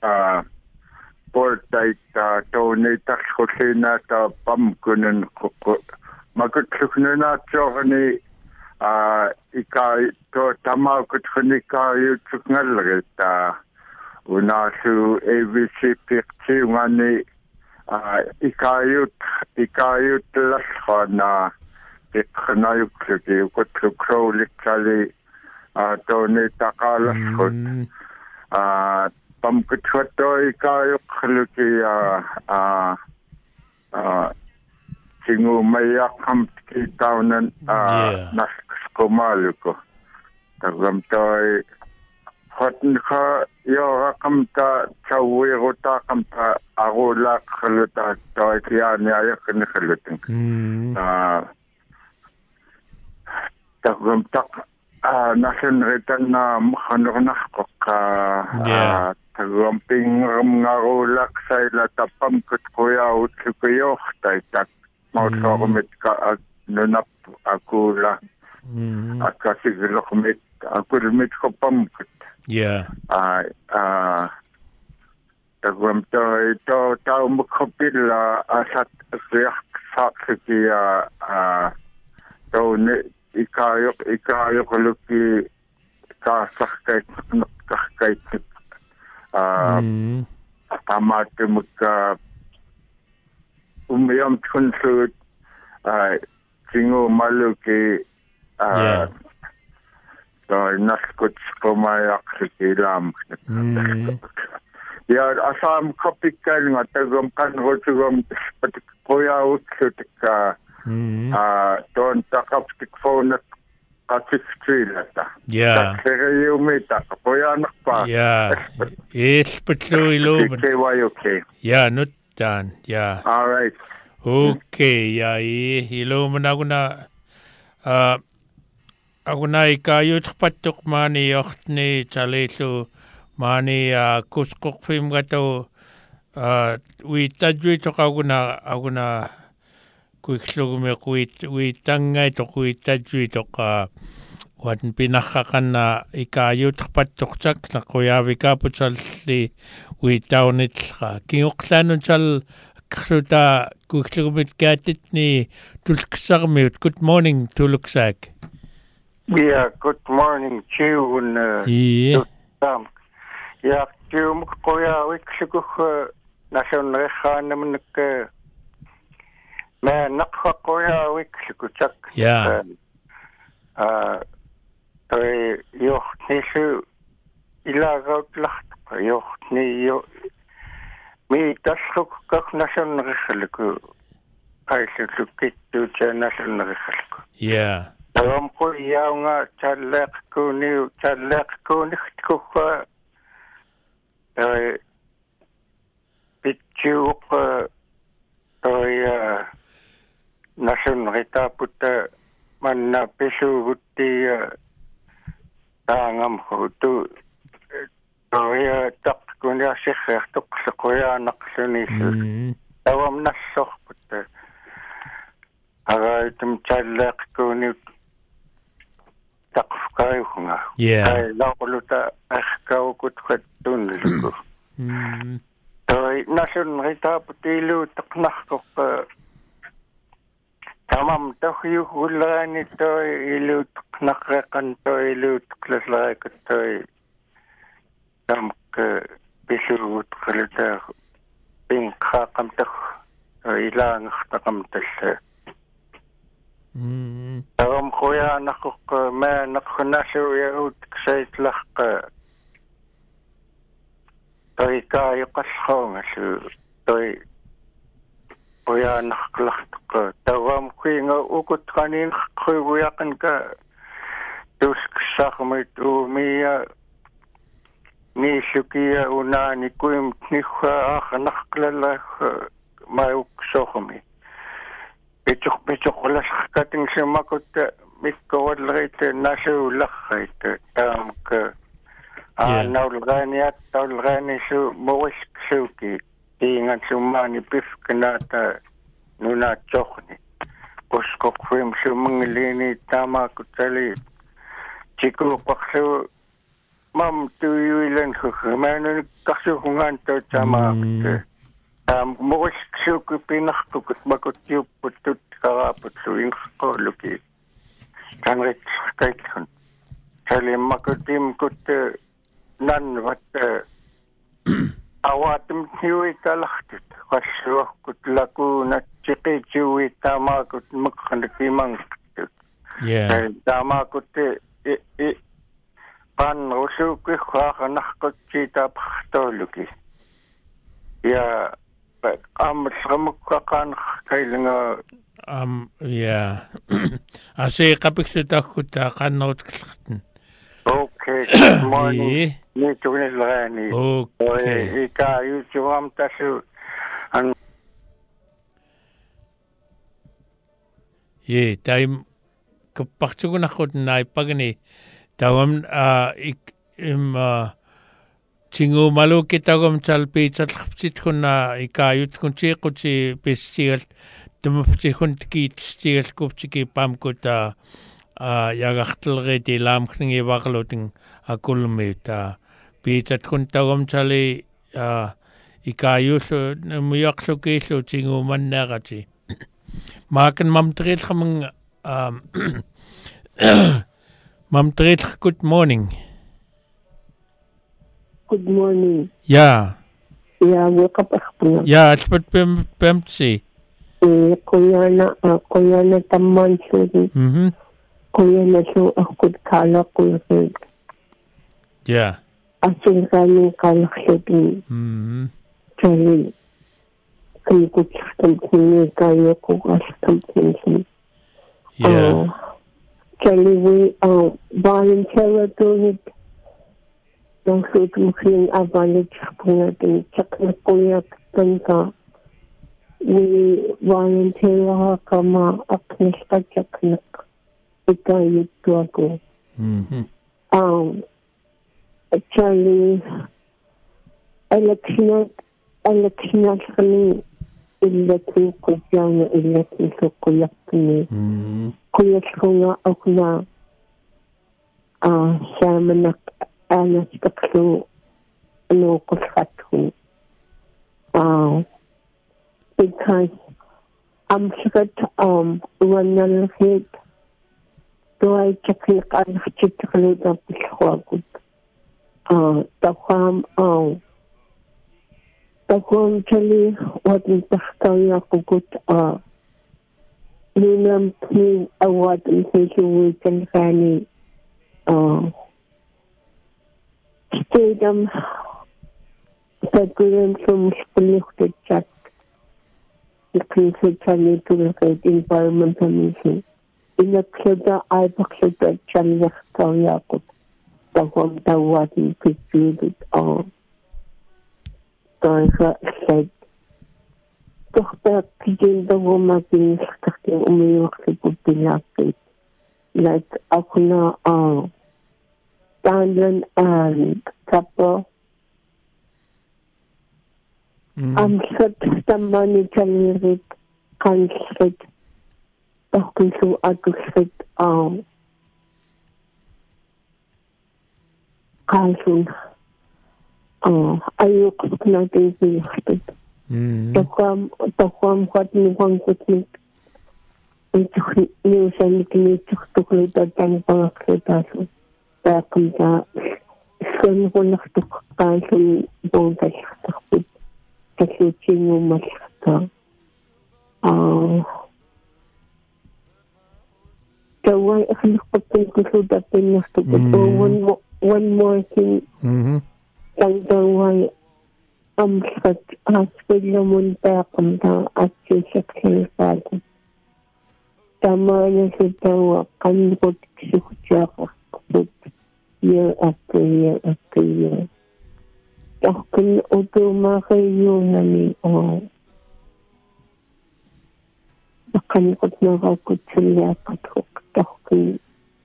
portaita tonita khosina ta pamkunen makutluknena chogni Uh, ika to tama kutfunika yutuknalrita unasu A B C pikti ngani uh, ika yut ika yut laskhana pikna yukti kutukro likali uh, to ne takalaskhut uh, pamkutfoto ika yukluki uh, uh, uh, Singu mayak ham kitaunan nas kumaluko. Tagam toy hotn kha yo rakam ta chawi rota kam ta agula khluta toy kiani ayak ni khlutin. Ah tagam tak nasen retan na mkhanurna ko ka tagam ping ngagula sai la tapam kut koya utkuyo tai tak mau soromit ka nunap aku lah akasih gelokmit aku limit ko pamkut yeah ah ah tagwam to to tao mukopil asat siyak saksi ah to ne ikayok ikayok luki ka sakay sakay ah tamat muka umiyam tunsud uh, singo maluki uh, tai naskut skomayaqsikilam ja asam kopikal ngatagam kanrotugam patikkoyautsutaka ah don takaptik phone qatiftrilata ja takseriumita koyanaqpa ja espetlu ilumen K Y U K ja nyt dan ja all right okay ja ilumen aguna ah aguna ikayut patuk mani yochtni chalisu mani kusqoqfim gato ah wi tajwi to aguna aguna kuikslugume kuit uitangai to kuitajwi to ka wan pinakakana ikayut patukchak na kuyavika puchalli uitaunitla kingoqlanun chal kruta kuikslugumit katitni tulksarmiut good morning tuluksak yeah good morning chun yeah tam ya chum kuyavik nasion rekhanamnak ما نقفقويا ويكسكوتك يا آه طي يوختني شو إلا غوت لخت يوختني يو مي تسخك كخ نشن نغسلكو قايسلكو كيتو جا نشن نغسلكو يا دوام قوي ياونا تلاقكو نيو تلاقكو نختكو طي بيتشوق طي nasun rita puta manna pesu gutti tangam hutu toya tak kunya sikh tuk skoya naqsuni su tawam nasokh puta aga tum chalaq kuni taqfkai hunga yeah laquluta akhkau kut khatun luku toy nasun rita putilu taqnakh tamam tahiyu hulani to ilut nakrekan to ilut klaslak to tam ke bisurut khalata bin khaqam tak ilang khaqam tas mm tam khoya nakuk ma nakhnasu yaut ksait laq toy ka yqashkhong su toy ويا نخلق توام كوينغ وكنت خانين خوي وياقن كا توسك الشاخمت ومية مي شكية وناني كويم تنيخ آخ نخقل الله ما يوكسوخمي بيتوخ بيتوخ ولاش خكاتن شما كنت ميكواد لغيت ناشو لخيت تامك آه ناو الغانيات ناو الغاني شو موشك شوكي ingan sumani pif kenata nuna chokni koskok film sumangilini tama kutali chiku paksu mam tuyuilan khumanu kaksu hungan to tama am mos ksuku pinakh kut bakut yup putut karaput suing kholuki kanret kait khun chali makutim kut nan wat awatim tiwi talaktit qassuh kutlaku natchiqi tiwi tama kut mukhanti mang yeah tama kut e e pan usu ki khanak kut chita phtoluki ya am sramuk kan kailinga am yeah ase qapiksita kutta qannot khlqten okay good morning ni tunis lagani okay ika yuchum tasu an ye time kapachuguna khot nai pagni tawam a ik im chingu malu kitagom chalpi chalkhpchit khuna ika yut kunchi quchi pischigal tumfchi khunt ki tchigal kupchi pamkuta a yagachtlgeti lamkhningi waqloting akulmita pitat kuntagom chali a ikayusu muyaqsukisu chingu mannagati makan mamtril khamang mamtril good morning good morning yeah yeah wake up yeah it's but pem pemsi eh koyana koyana tamman chudi mhm kuya na so ako kala ko yung Yeah. asin kami kalaksatin. Mm-hmm. Chali. Kaya ko tsakam kaya ko kasakam kinsin. Yeah. Chali we uh, volunteer doing it. Nang suot mo siyang avalit ko natin. Tsak na kuya ka. We volunteer ka ma aknis ka tsak na ikayot ko ako. Mm-hmm. Um, actually, election, election kami election ko dyan na election ko kuya kami. Kuya ko nga ako na ah siya manak anas kakso ano ko sa ko. Ah, because I'm sure um one na hit. Do I check the car chit kalo da piswa ko. Ah, takwam um takwam chali what in takaya ko gut ah Nunam ni awat in session weekend kani ah stadium Pagkulang sa muskulik na chat. Nakinsad sa nito na kahit environment sa mission. Inaksada ay paksada chan na kaya ko. Tawag tawag yung pagkulit ang kaya said. Tukta kijin daw maging sakit umiyak sa pagpilapit. Like ako na ang tandan and kapo. Am sat tamani chanirit kansrit takusu atusrit ang kalsun ang ayok natin pinakit. Takwam takwam kwat ni kwang kutnik ito niusan ni tuktuklit at ang pangaklitaso. Takam na sun ko naktuk kalsun buong tasakit. Kasi sino masaka. Ah, kawai akan nakapagpun ko so datin na so one more one more thing. Mm-hmm. Ang kawai am sat hospital naman pa kanta at siya sa tama na sa tawa kan ko siya ko year after year after year. Akin utumakayo na ni o akan ko na ako sila katok akin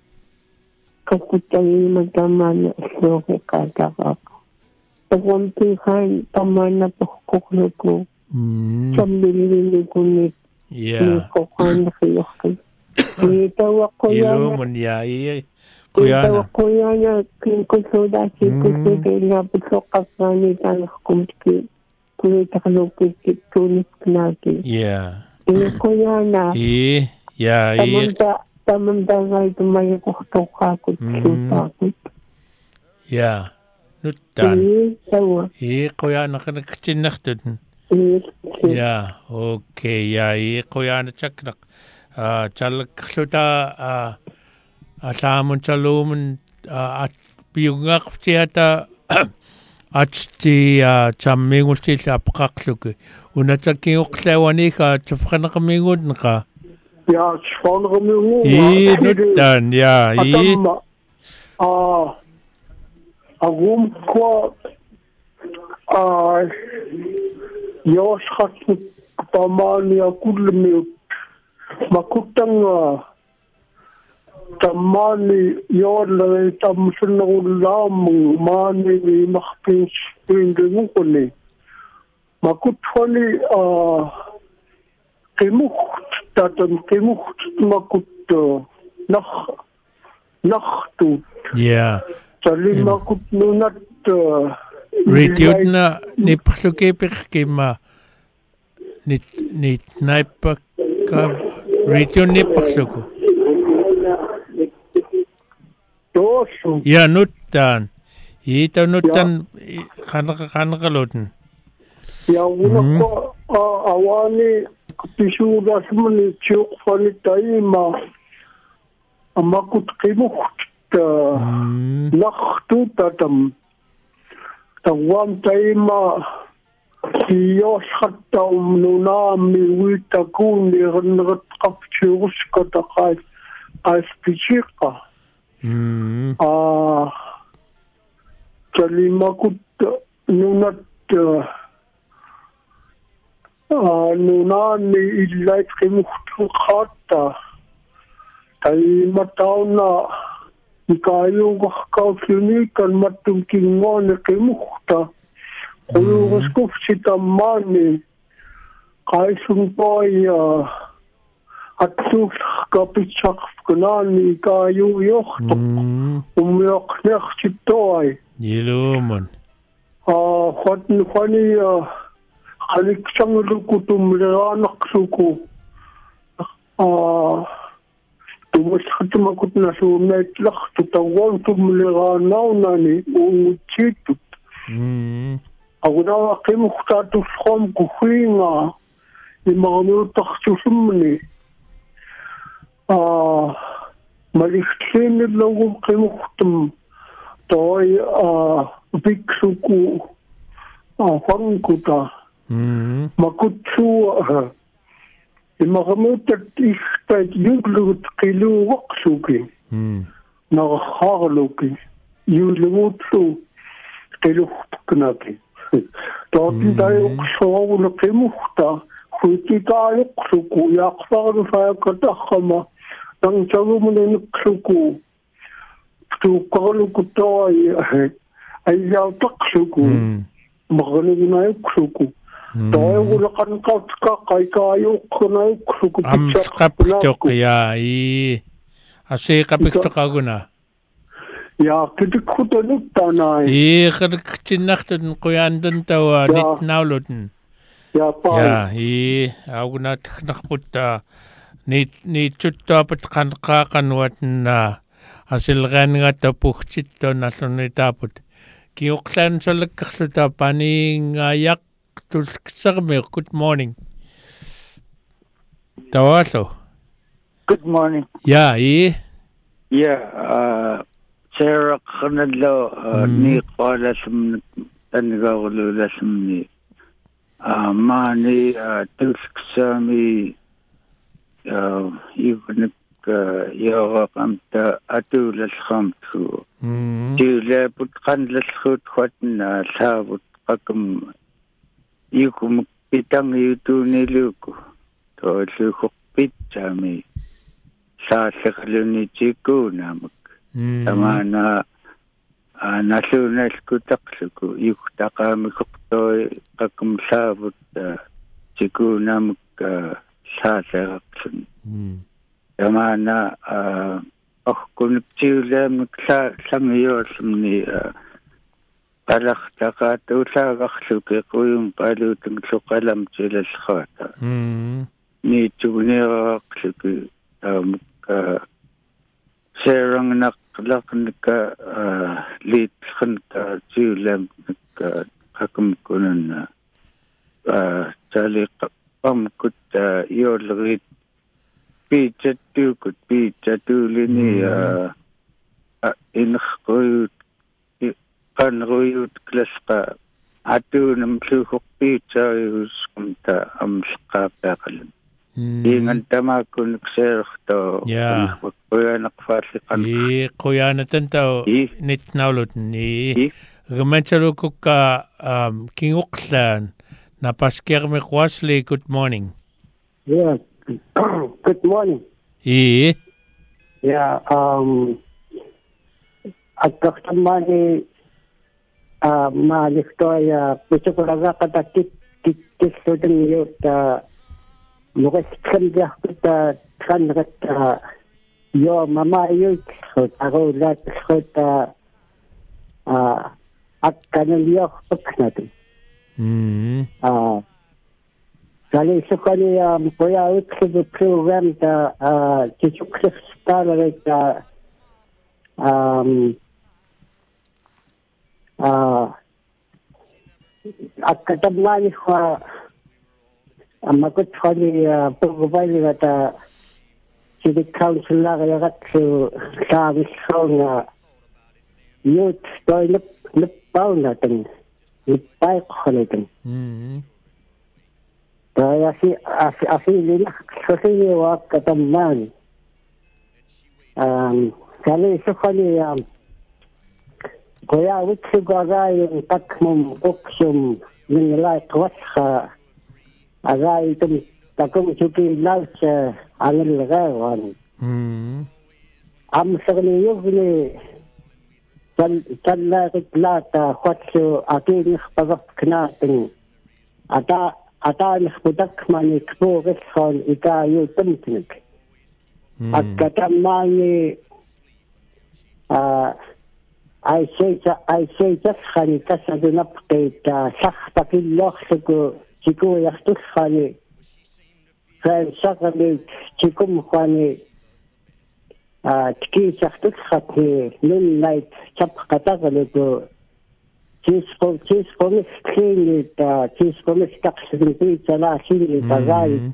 kakutay magdaman so ko kada ako pagwampihan pamana pagkuklo ko sambilili ko ni ni ko kan kayo ito ako yan Kuya kuya na kin ko soda si ko na puso ka ni tan kumski kuya ta kalo ki tunis knaki yeah e kuya na e yeah e tamanda tamanda ngai tumay ko to ka ko chuta ko yeah nutan e kuya na kan kchinnachtun yeah okay yeah e kuya na chaknak ah chal khluta ah Asamun chalumun at piyungak tiyata at ti chammingut ti sa pakakluki. Una sa kiyuklewani ka tsafka na kamingud na ka. Ja, tsafka na kamingud. I nutan, ya. I. Ah, agum ko ah yos hat pamani akulmi makutang tamani yorla tamsun ulam mani makpin spring ko ni makutwani ah kimuk tatan kimuk makut nakh nakhtu yeah tali makut nunat retiod na ni pasuke pekima ni ni sniper ka retiod ni pasuko Dosu. Ya nutan. Ito nutan kanaka kanaka loten. Ya una ko awani pisura smani chuk fani taima. amakut qimuht nakhtu tatam tawam taima Dios hatta umnuna mi wita kun ni rinrat qafchurus kata qais qais pichiqa ah kalimakut nunat ah nuna ni illait qimuhtu khatta taima tauna ikayu qawfuni kan matum kingone qimuhta Kulugus ko si Tamani, kaisun po ay at sus kapitsak kunani kayo yokto, umyak nek si Toy. Yiluman. Ah, kwan kwani alik sang lukutum leanak suku. Ah, tumas katumakut na sumet lak tutawang tumleanaw nani ungutitut. Ako na kimukhtatus kom kuhinga ni mga minutaksusumni. Ah, maliksinid lang kong kimukhtam to'y ah, biksuku ah, hangkuta. Makutsu ah, ni mga minutatistat yuglut kiluwaksuki. Nakakaluki. Yulungutsu kiluwaknaki. Totin tayo kusaw na kimuhta, kuti tayo kusuku, yaksakan sa katakama, nang sabi mo na nagsuku, tukalo ko to ay, ay yatak suku, makanig na yung kusuku. Tayo wala kan katka, kay kayo ko na yung kusuku. Am kaptok ya, i, asi kaptok ako na. Ja, kitik kuda nutta nai. I kırkçın naktın koyandan tawa nit navlutun. Ja, pa. Ja, i aguna tknak putta nit nit chutta pat kan kakan watan na asil gan nga tapuchit to nasun itaput. Kioksan sa lagkaksuta pani nga yak tulksagme. Good morning. Tawaso. Good morning. Ja, i. Yeah, uh Sarah Kanadlo, ni Kola Sum Tangalo Lasmni. Mani Tulksami, even Yorakamta Atulas Hamtu. Tule put Kandlas Hut Hutna Savut Akam Yukum Pitang Yutu Niluku. To Lukuk Pitami. Sa Sakaluni Chiku Namak. Tama na nasunal ko taksuko yuktaka mikuktoy kakumsabot siku na magsasaraksun. Tama na ako kunipsila magsasamiyosum ni kalaktaka tusagaksuke ko yung palutang sukalam sila sa kata. Ni tuniraksuke magka Serang nak laknka lit khanka julam ka hakum kunan chali pam kut yorlit pi chatu kut pi chatu lini in khoyut kan khoyut klaska atu nam khuk pi chayus kumta am shqa paqal ingan tama kun kserto ya kuya nakfasikan i kuya natantaw nit naulot ni gamachalo ko ka um kinguklan na pasker me kwasli. Good morning. Yeah. Good morning. I yeah um at kaktamani uh maliftoy pichukulaga katakit kit kit sudeng yut Lukas kerja kita kan kata yo mama yo aku lihat kita ah akan lihat peknat. Hmm. Ah jadi sekali yang saya ikut program ta cucuk sekitar kita um ah akan lagi Amakut kali pagbabayad kata city councilor yagatsu saavissonga youth toilet lip paunatan lip pai kholitan mm Kaya si asi asi nila kasi wa katamman um kali sa kali um kaya witsi gagay yung takmum uksum nilay kwasha agay tum takong chuki law sa angil gawan mm am sa kali yung ni tan tan la klata kwatsu akin pagap knating ata ata nixbudak mani kburis khon ika yu tumtnik akatamani a ai seja ai seja khani kasadunap qita sakhtakilloh suku chiku yaxtus khani fan sakami chikum khani a tiki yaxtus khati min night chap qatagale to Chisco, Chisco, Miss Clean, uh, Chisco, Miss Taxing Pizza, La City, Bagay,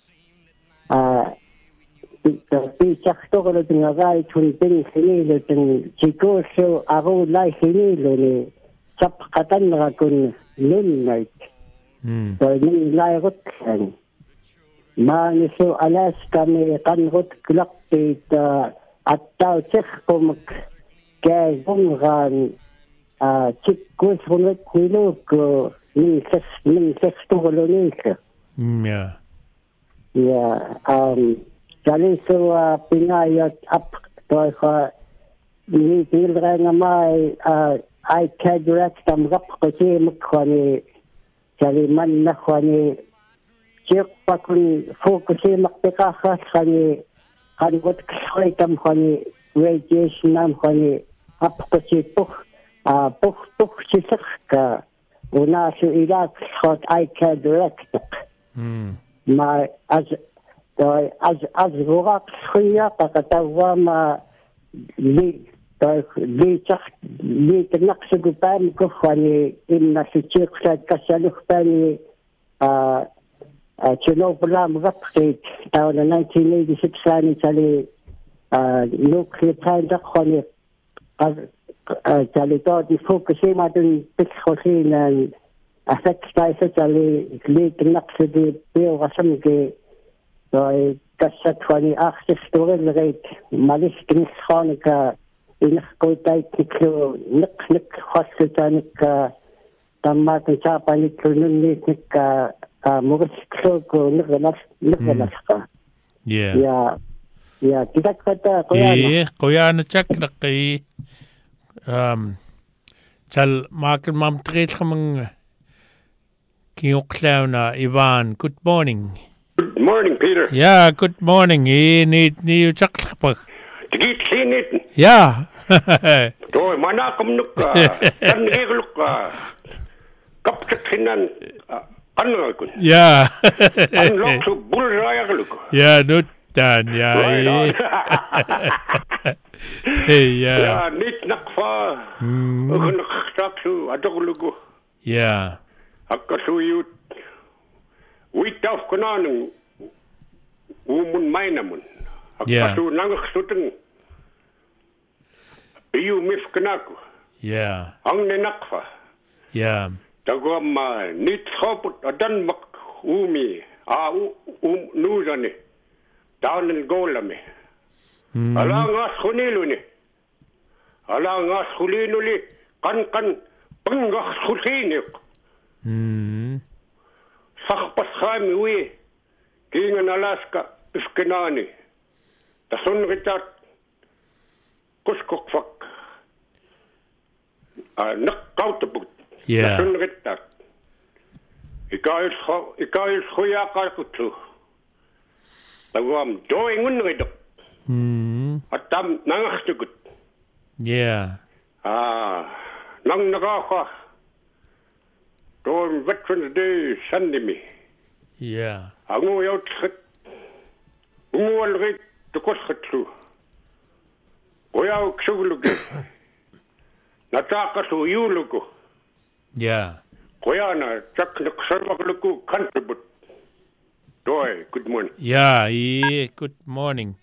uh, the pizza store of the Bagay, to the Hinil, and Chico, so I would like Hinil, Chap Katanra, Kun, Lin Night, so Lin Lai and Man, so Alaska, me, Kan Rot, Clock, uh, at Tau Chechpom, Gay, Bungan, Ah, chicos ulit nilo ko minses minses to kolonisa. Yeah. Yeah. Um. Kali so pinayat up to ka ni tilra na may I can direct am rap ko si mukani kali man na kwani chip pa kun focus si makpeka ka kani kani got kay tam kwani radiation nam kwani up ko si puk Ah, puk puk sisakka una su ilat hot I can direct. Mm. Ma as toy as as rorak khia pakatawa ma li toy li chak li tnak su gupan ko khani inna su chik sa kasalu khani ah chino blam rapkit taon nineteen eighty-six ani chali ah nuclear plant khani Chali to di Fukushima dun pikhosin and affect kaisa chali lik nakse di pio kasam ke so kasat kwani akses storen rate malis knis khonika inak ko tay tiklo nik nik hospitanik tamma ta chapa nik nun nik ka mugas klo ko nik nas nik nas ka yeah yeah yeah kita kata koyana yeah koyana chak laki um chal market mam tret khamang kiyoklauna Ivan. Good morning. Good morning, Peter. Yeah, good morning. E ni ni chakpa. Tigit sinit. Yeah. Toy mana kamnuk ka. Kan gegluk ka. Kapchat hinan angal kun. Yeah. Unlock to bull raya gluk. Yeah, not done. Yeah. Hey, yeah. Yeah, nit nakfa. Ukun naktaksu adoglugu. Yeah. Akasu yut. Witaf kunanung. Umun mainamun. Yeah. Akasu nangaksuteng. Iyu mifkanaku. Yeah. Ang nenakfa. Yeah. Tagwam nit khoput adan mak umi. A um nuzane. Down in golame. Mm. Ala ngas khunilu ni. Ala ngas khulinu li. Kan kan panggas khulini. Mm. Sakpas khami wi. Kingan Alaska iskenani. Tasun ritat. Kuskok fak. Nak kautabut. Yeah. Tasun ritat. Ikayus kho ikayus khoya karkutu. Tawam doingun ridok. Hmm. Atam nangastugut. Yeah. Ah, nang nakaka. Doon Veterans Day Sunday. Yeah. Ango yaut khit. Ungo rit tukos khitlu. Goya ksuglugu. Nataka su yulugu. Yeah. Goya na chak naksarwaglugu contribute. Doy, good morning. Yeah, yeah, good morning.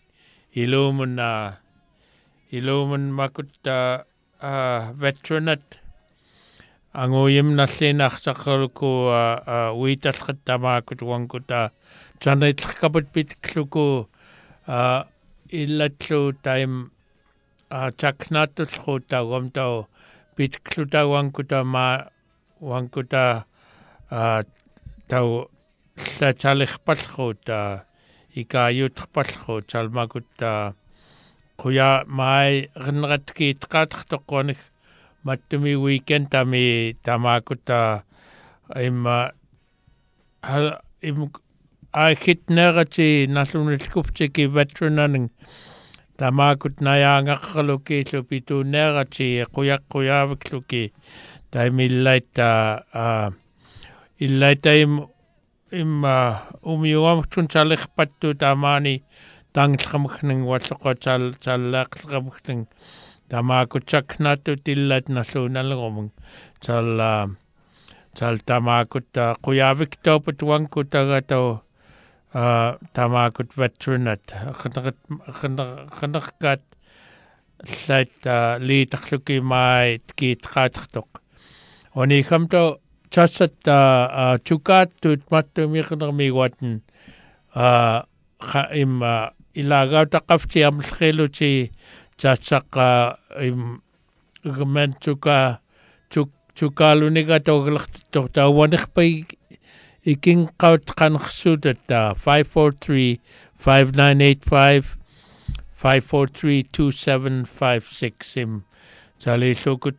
ilumun uh, ilumun makutta uh, veteranat anguyim nallinaqsaqaluku uh, uh, uitalqattamaakut wankuta tsanaitlqaput pitkluku uh, illatlu taim uh, chaknatulquta wamtau pitkluta wankuta ma wankuta uh, tau la chalixpalquta ikayutqpalqu chalmakuta quya mai rinratki tqatqtoqonik mattumi weekend tami tamakuta imma hal im I kitnerati nasunilkuptiki veteranang tamakut nayangaqaluki lupitu nerati quyak quyavakluki taimillaita uh, illaita im im umiuamtun chaliqpattu tamani tangqamkhning walqa chal challaqqamkhning tamakut chaknatu tillat nasunalgum chal chal tamakut quyavik toput wankutagato Uh, tamakut veteranat khanaqat khanaqat sait li takhluki mai ki tqatqtoq oni khamto chasat chukat tut mattu mi khanami watn uh im ilaga taqafti am khiluchi chachaqa im gmentuka chuk chukaluniga toglaqtoq tawaniqpai iking qaut qanqsutat five four three five nine eight five five four three two seven five six im sali sukut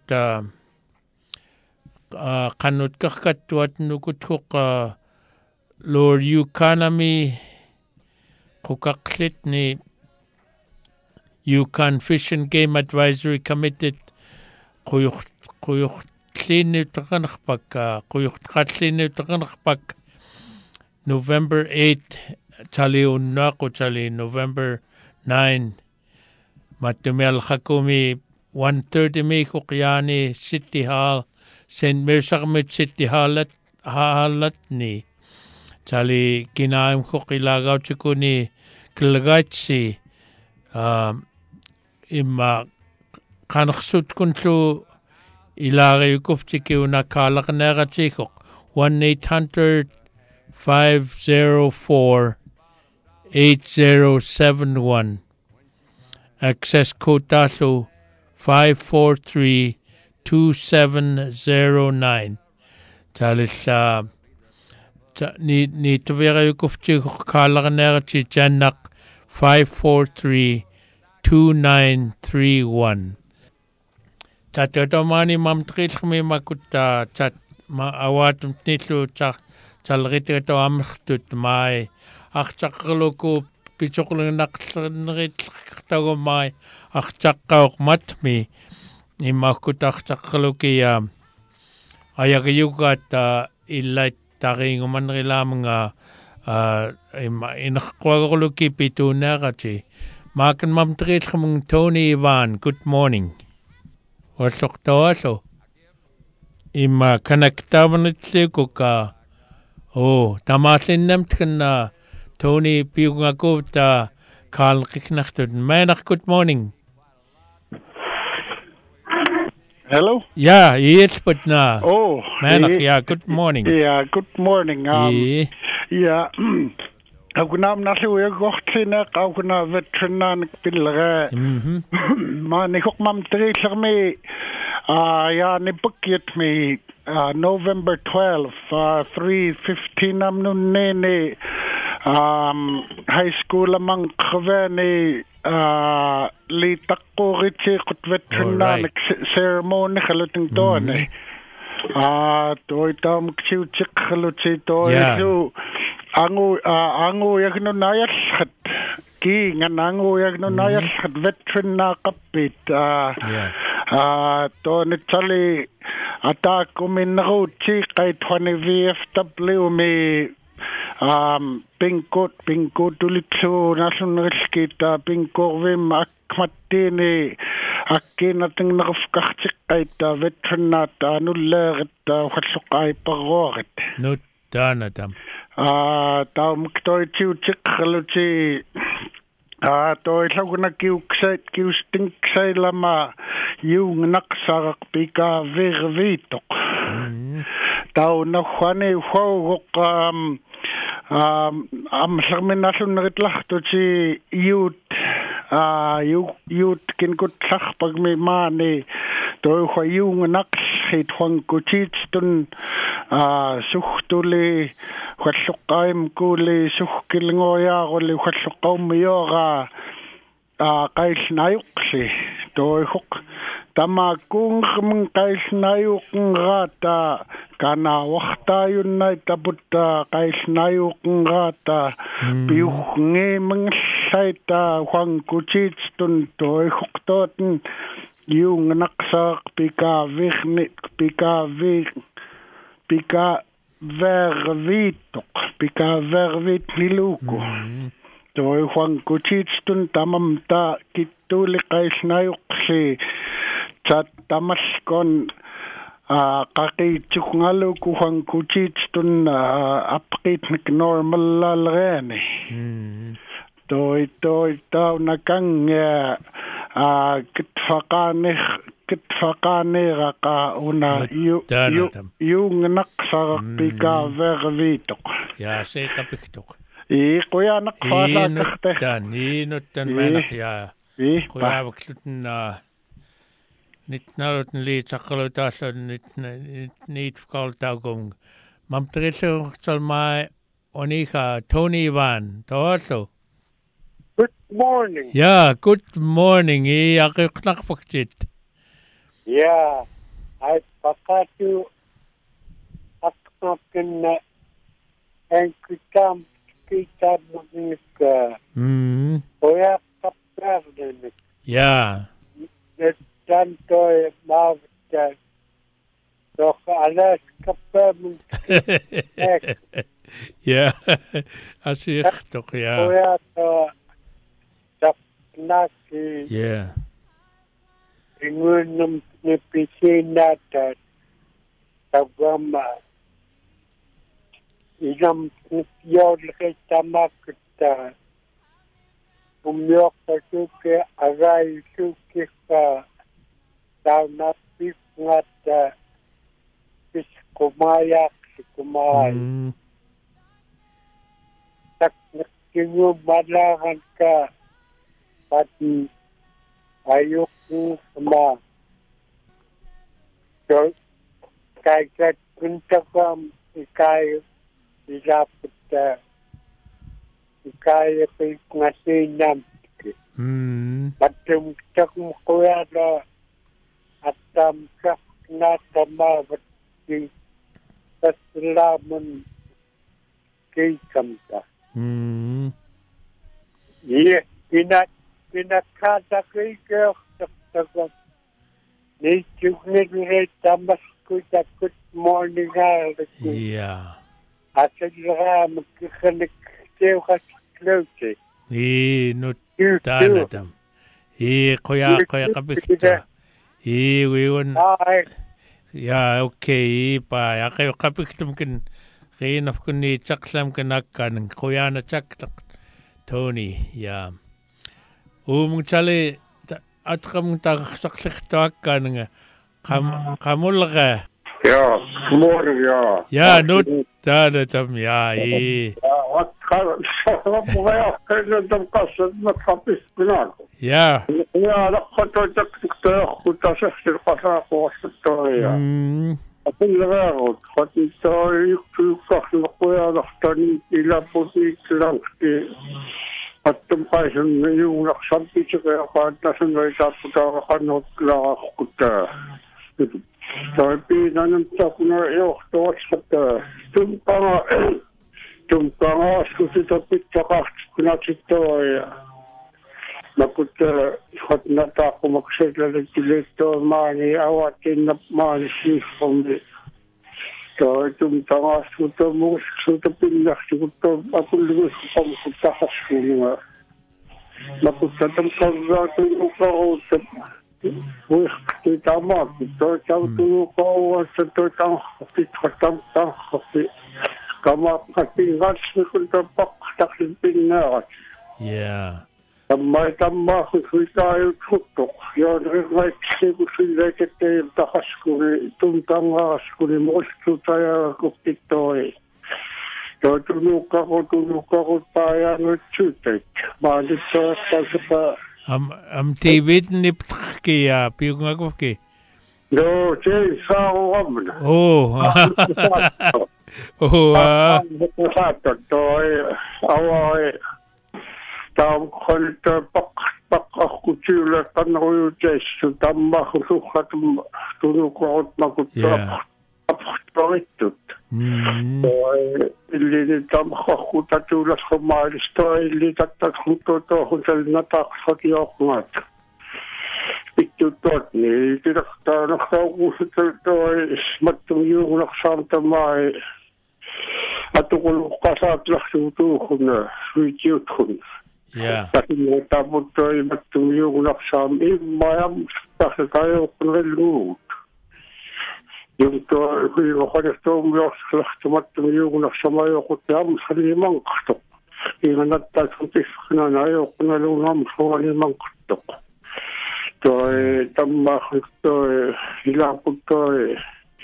qanut qaqat wat nukut huq lor economy qaqlit ni Yukon Fish and Game Advisory Committee quyuq quyuq Tlinu taqanaqpak quyuq tqatlinu taqanaqpak November eighth chali unnaqu chali November ninth matumel hakumi one thirty mi kuqyani City Hall Saint Mirsaqmit City Hall halatni chali kinaim kuqilagaw chikuni kilgatsi um imma qanqsut kuntu ilari kuftiki una kalaqneratiqoq one eight hundred five oh four eight oh seven one access code tasu five four three two seven oh nine talissa ni ni tvera kuftiki kalaqnerati jannaq five four three two nine three one Tatotomani mamtrillmi makuta chat ma awatum tnilu chak chalrito amhtut mai achchaqluku pichoqlun naqlnrit mai achchaqqauq matmi imakuta achchaqluki ya ayagiyugat illait taringumanrilamnga ima inaqquagluki pitunagati makan mamtrillmung Tony Ivan good morning Wasoktawaso ima connectavanitsikuka oh tamasinnemtkna Tony piungakuvta Karl Kiknachtun Manach good morning Hello? Yeah, yes, but na. Oh. Manach, yeah, good morning. Yeah, good morning. Um, yeah. Yeah. Aguna nasu yagortina aguna veteran pilre. Mhm. Ma ni hok mam trillmi ah ya ni bucket me November twelfth uh three fifteen am no nene um high school among khveni uh li taqoriti qut veteran ceremony khaloting tone. Ah toy tam chiu chik khalochi toy Angu angu yagno nayas hat ki ngan angu yagno nayas hat veteran na kapit ah ah to nitali ata kuminro chi kai twenty V F W me um pinkot pinkot tulitlo national skita pinkot vim akmatini akinating nakafkachik kai ta veteran na ta nuller ta khatsukai pagorit no dana tam Ah, taum ktoy chiu chik khalochi Ah, toi laguna kiuksait kiustinksailamma juungnaqsaraq pika virvitok. Tau nahwane huoq um um am serminasunneritlartuti youth ah youth kinkut sarpagmi maani toi huiungnaqs hit huangkutitstun ah suhtuli hualluqqaim kuli suhkilngoyaaruli hualluqqaummiora ah qailnayuqsi toi huq tamakuungmen qailnayuqngaata kana waqtaayunnai taputta qailnayuqngaata piugngeemengallaita huangkutitstun toi huqtooten juungnaqsaaq pikavirni pikavir pikavervitoq pikavervitniluku toi huangkutitstun tamamta kittuuli qailnayuqsi chat tamaskon ah qaqiitsuqngaluku huangkutitstun apqitnik normallalreeni toi toi tau nakanga ah kitfaqaanir kitfaqaaniraqa una yu juungnaqsaraq pikavervitoq ya seqapiktoq i quyanaqfaalaaqarte taniinuttan manaq ya quyaavaklutna nitnarutn liitsaqalutaallun nit niitfqaltaagum mamtrilluqsalmai onika Tony Van toallu. Good morning. Yeah, good morning. I aqiqnaqpaktit. Yeah, I forgot to aknaqna enkitam kitab mungka. Hmm. Oya kapradene. Yeah. Net tanto mavta. Doch alles kapam. Yeah. Asiq toch ja. Oya to Naki. Yeah. Ingunum ni piscina ta tagama. Inam yod ke tamakta. Umyok ke agai suke ka tauna pisngata piskumaya piskumay. Tak nakinu malahan ka pati ayok sama so kay kat kuntakam ikay ilapit ikay pingasinam batum takum kuya na atam kak na tamavat di kasalaman kay kamta yeah inat pinakata kay kayo taktagan ni chuknigre tamasku ta good morning ha yeah asa dira magkakanik kayo kasklote i no tanatam i koya koya kapikta i wiwan ya okay pa ya kayo kapiktum kin kayinaf kunni chaklam kanakkan koya na chaktak Tony ya umung chale atkam ta saksaktoakkan nga kam kamulga ja morgen ja ja no tanatam ya i wat gaat wat moet je kunnen dan kassen met kapis benaar ja ja dat gaat toch toch goed dat zegt er pas aan voor story ja dat is wel goed gaat die story ik zag nog wel dat dan die la positie langs die atum paisen yung naksampitsa kaya kantasan na itaputa kanot la kuta so pinanam takuna yo tos kata tumpanga tumpanga skusita pitaka kunatito ya nakuta hatnata kumaksela leto mani awatin na mani sifombe so tumpanga skuta mus skuta pinnak skuta apulus kumkuta kaskunga nakuta tumpanga tumpanga Wih, kita mah, kita tahu tu kau sesuatu tang, kita tahu tang, kamu kasih gas, kita pak tak simpinnya. Yeah. Tamma tamma khusaiu khutto. Ja ngai khusai kete tahaskuri tuntanga skuri mostu taya kopitoi. Ja tunu ka tunu ka taya nutsutek. Malito taspa am am T V nipki ya piungakofki. No, che sao amna. Oh. Oh. Ah. Sato toi awai. Tam kholta pak pak akutula kanu jesu tamma khukhatum tunu ko makutta. Apostolitut. Mm. Illi tam khukhatula khomalisto illi tatat khutto to khusal nata khatiyokhmat. Pittutot ni tirakta nakhagusutul to smattum yung naksamtamai. Atukul kasat laksutu khuna suityut khuna. Yeah. Tapi kita butuh betul yung naksam imayam pasal tayo pengelut. Yung to yung kaya to yung selahtumat yung naksam ayo kutyam salimang katok. Yung natat kuntis na nayo pengelunam salimang katok. To tambah to hilaput to.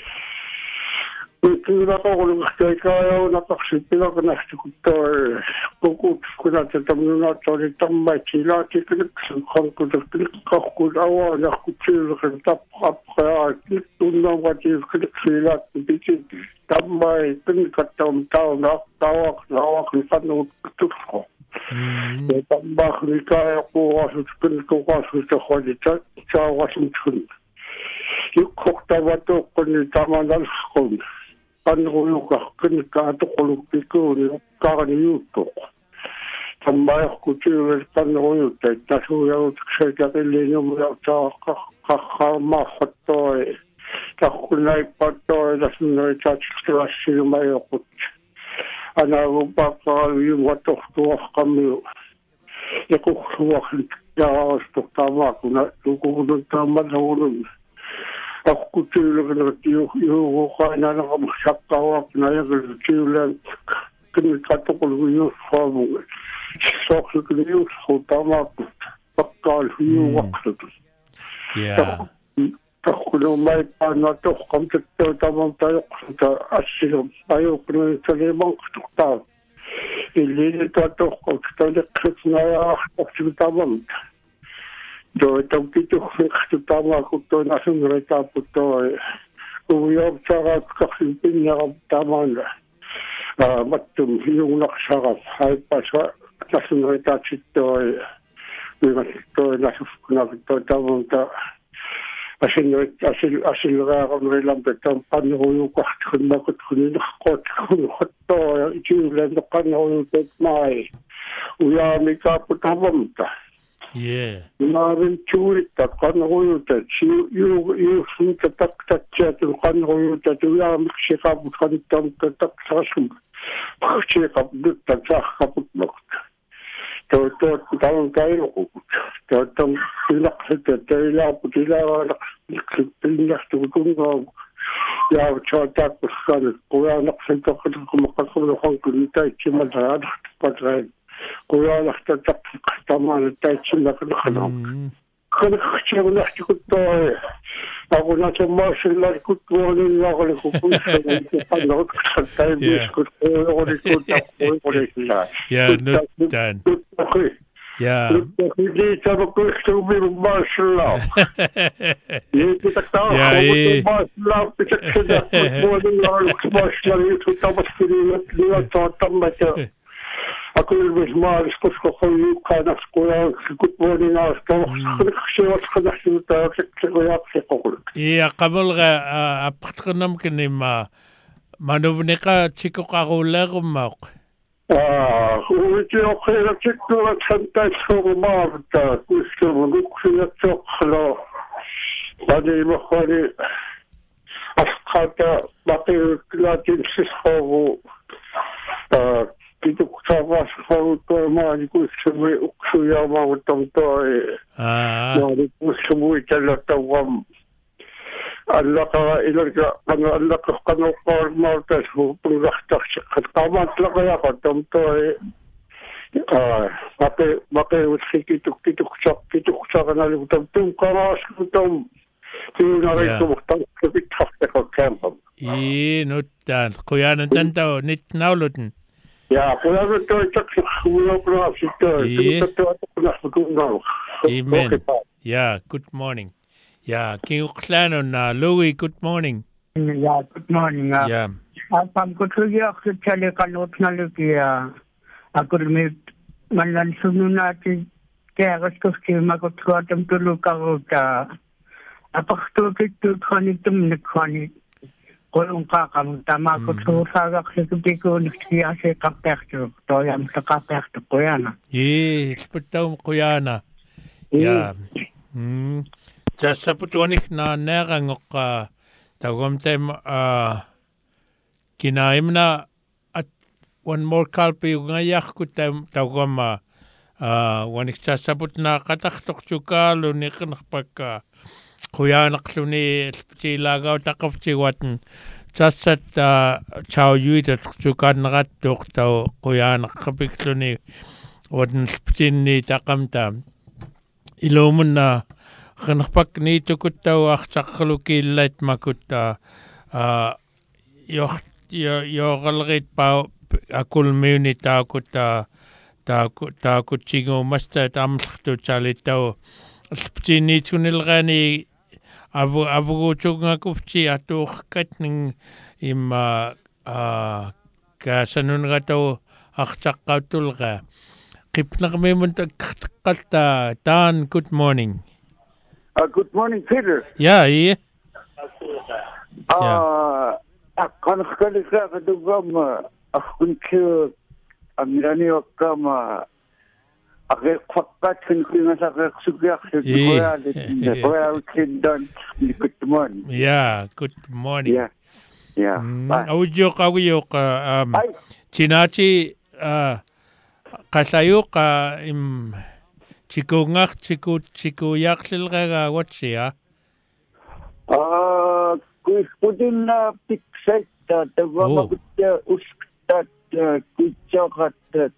Itu nak orang kaya nak sipil nak nak kutor kukut kuna tetamu nak cari tambah cila kita kan kutor kau kutor awal nak kucil kan tap apa itu nak wajib kita cila bici tambah kan katam tahu nak tahu nak kan nak kutor kau. Tambah ni kaya aku asyik kan kau asyik cakap cakap cakap asyik kan. Yuk kau tahu tu kan taman dan kau. Kanruka kenika to kolupiko ni karani yuto tambah kucil kanruyo te tasu ya sekali kali ni mo ta ka ka ma foto ta kunai pato da sunai ta chikra silmai okut ana rupa ka yu wato to kami eko khwa ya sto tama kuna to ko do tama no aku cuci kena tiu tiu kau nak nak masak kau apa nak yang cuci le kena kata kalau tiu kau sok kena tiu kau tamak pakal tiu waktu tu. Yeah. Tak kena mai panah tu kamu tu tamam tayo kita asyik ayo kena cari bang tu tahu. Ini tu tu kau kita nak kesana asyik tamam. Do tam kitu khatu tama ko to na sun reta puto o yo tsara kakhipin ya tamanga ah matum yung naksara hay paswa na sun reta chito ni to na na to tamanta asin asin asin ra ko lam tam pan ho yo ko khun na ko khun na ko khun to ju le no kan ho to mai u ya mi ka putamanta. Yeah. Narin curi tak kan royu tak you you you sun tak tak chat kan royu tak you am shekab kan tam tak sasum shekab dut tak kaput mak to to tam kai ro to tam tilak te tela putila tilak tu kun ya chata kan ko ya nak sen to kan ko makasum ko kan tai chima da patrai Kuya nak tak taman tak cina kena kena. Kena kecil nak cukup tu. Aku nak cuma selai ikut boleh lah kalau aku pun tak nak tak bis ikut boleh ikut tak boleh lah. Ya, not done. Ya. Ini cara aku cuma masalah. Ini kita tahu. Ya, ini masalah kita kena boleh lah masalah itu tak mesti dia tak macam. Aku lebih mahal sekolah sekolah kana sekolah good morning na sekolah sekolah sekolah sekolah sekolah sekolah. Iya, kamu lagi apa kenam kini ma manuvnika ciko karula kumak. Ah, uji oke na ciko na santai sekolah mata, kusko mungkin coklo. Tadi makani askata bakal kelatin sekolah. Ah. Itu sama sekolah tu mah ikut semua uksuya mah betul betul. Ah. Jadi semua jalan tawam. Allah kala ilar ka kana Allah ka kana kor mau tas hu pengah tak sekat kamat lah kaya betul betul. Ah, mape mape utsiki tuk tuk chok tuk chok na lu tam tum karas tum tum na Yeah. tum tum kibit hafte ko kamp. I nuttan kuyana tantao nit nauluten. Ja, kula to chak kula kula sito. Yeah. Tu to to na ku no. Amen. Yeah, good morning. Yeah, King Uklano na Louis, good morning. Yeah, good morning. Uh, Yeah. Pam ko tuya ko chale kanot na lukia. Ako mit malan sunu natin kaya gusto ko makotuatam tulo ka uta. Apakto kito khanitum nikhani. Kolong ka kam tama ko tusaga kasi ko nikiya se kapekto. To yam sa kapekto ko yana. Yeah, sputaw kuyana. Yeah. Hmm. Sa saputuanik na nerangok ka tawam tem ah kinaim na at one more kalpi yung ngayak ko tem tawam ah wanik sa saput na kataktok tsukalo ni kanakpag kuya naksuni spilagaw takapchi watan sasat chow yuit at tsukan nakatok taw kuya nakapiklo ni watan spin ni takamta ilomun na kanakpak ni tukut taw akchakalo kilat makut ah yo yo yo kalgit pa akul meuni takut ta takut chingo masta tamsakto chalitaw spini tunil gani avu avu chunga kufchi atuk katning im a kasanun gato akchakatul ga kipnak me munta katta Dan, good morning. Uh, good morning, Peter. Yeah, yeah. Uh, kan sekali saya kedugam akun ke amirani wakam akhir fakat kan kena saya suka saya saya kindan good morning. Yeah, good morning. Yeah, yeah. Awujok awujok um chinachi uh kasayuk uh, im chikungak chiku chiku yaksil ga watsia. Ah, kuisputin na pixet ta tawa magutya uskat kuchakat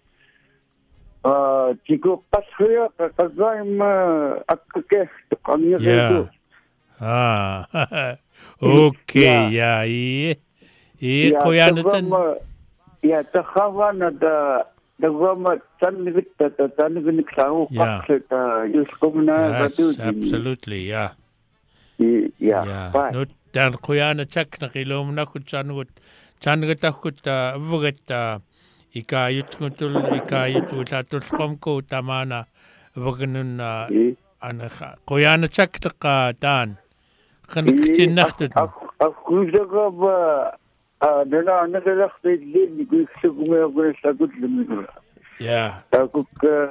ah chiku pasya kagaim akkake tukangya Yeah. Ah. Okay, yeah, yeah. Eh koyanatan. Ya takhawana da dagwama tanigit ta tanigit sao pakset yuskomna Yes, absolutely, yeah. Yeah. No, dan kuyana chak na kilom na kut changut changut akut vugat ikayut ngutul ikayut utatul komko tamana vuganun ana kuyana chak ka dan khaniktin nahtut akuzaga ba dana nagalak din gusugume gusagut limit. Yeah. Takuk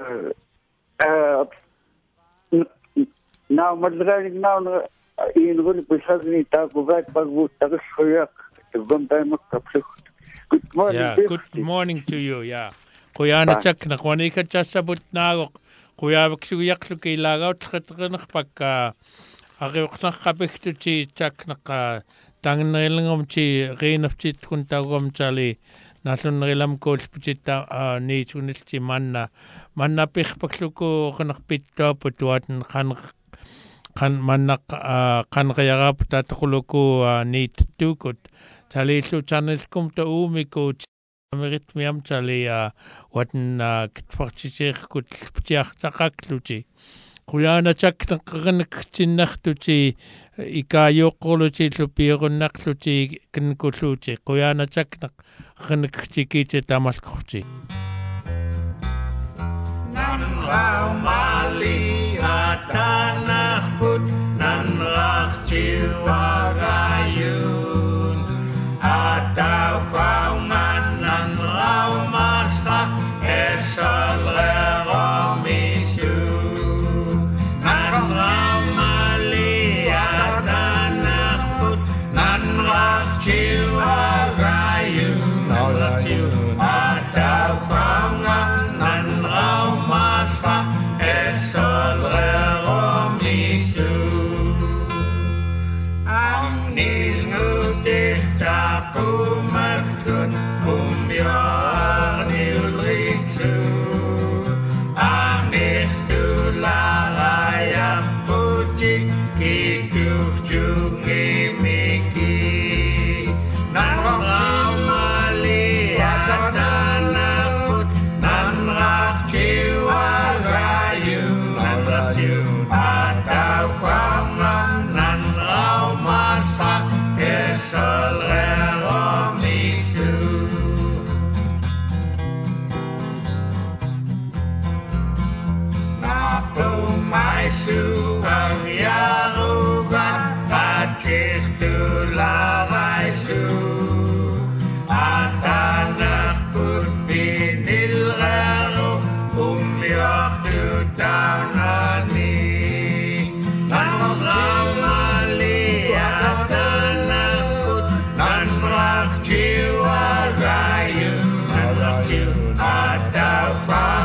now madrani now in good precisely takugat pagut takusoyak sometime kapsuk. Good morning. Yeah, good morning to you. Yeah. Kuyana chak na kwani ka chasabut nagok kuya baksu yaklu kilagaw tkhatgnak pakka agokna kapiktu chi chak na ka tangnelngom chi reinafchi tuntagom chali nasun relam ko spchita ni chunil chi manna manna pikhpakluko khnakpitta putuat khan kan manak kan kaya pata tukuluko ni tukut chali su channel kum to umiko merit miam chali watan kitfakchich kut ptiach takakluchi kuyana chak nakanak chinaktuchi ikayokoluchi lupiron nakluchi kinkuluchi kuyana chak nakanak chikichi tamaskuchi Nan rau mali atanah put nan rach chiwarayun atau kauman nan rau masra esol reromisu nan rau mali atanah put nan rach chiwarayun atau kauman nan rau masra esol reromisu Jiwa rayu, jiwa ada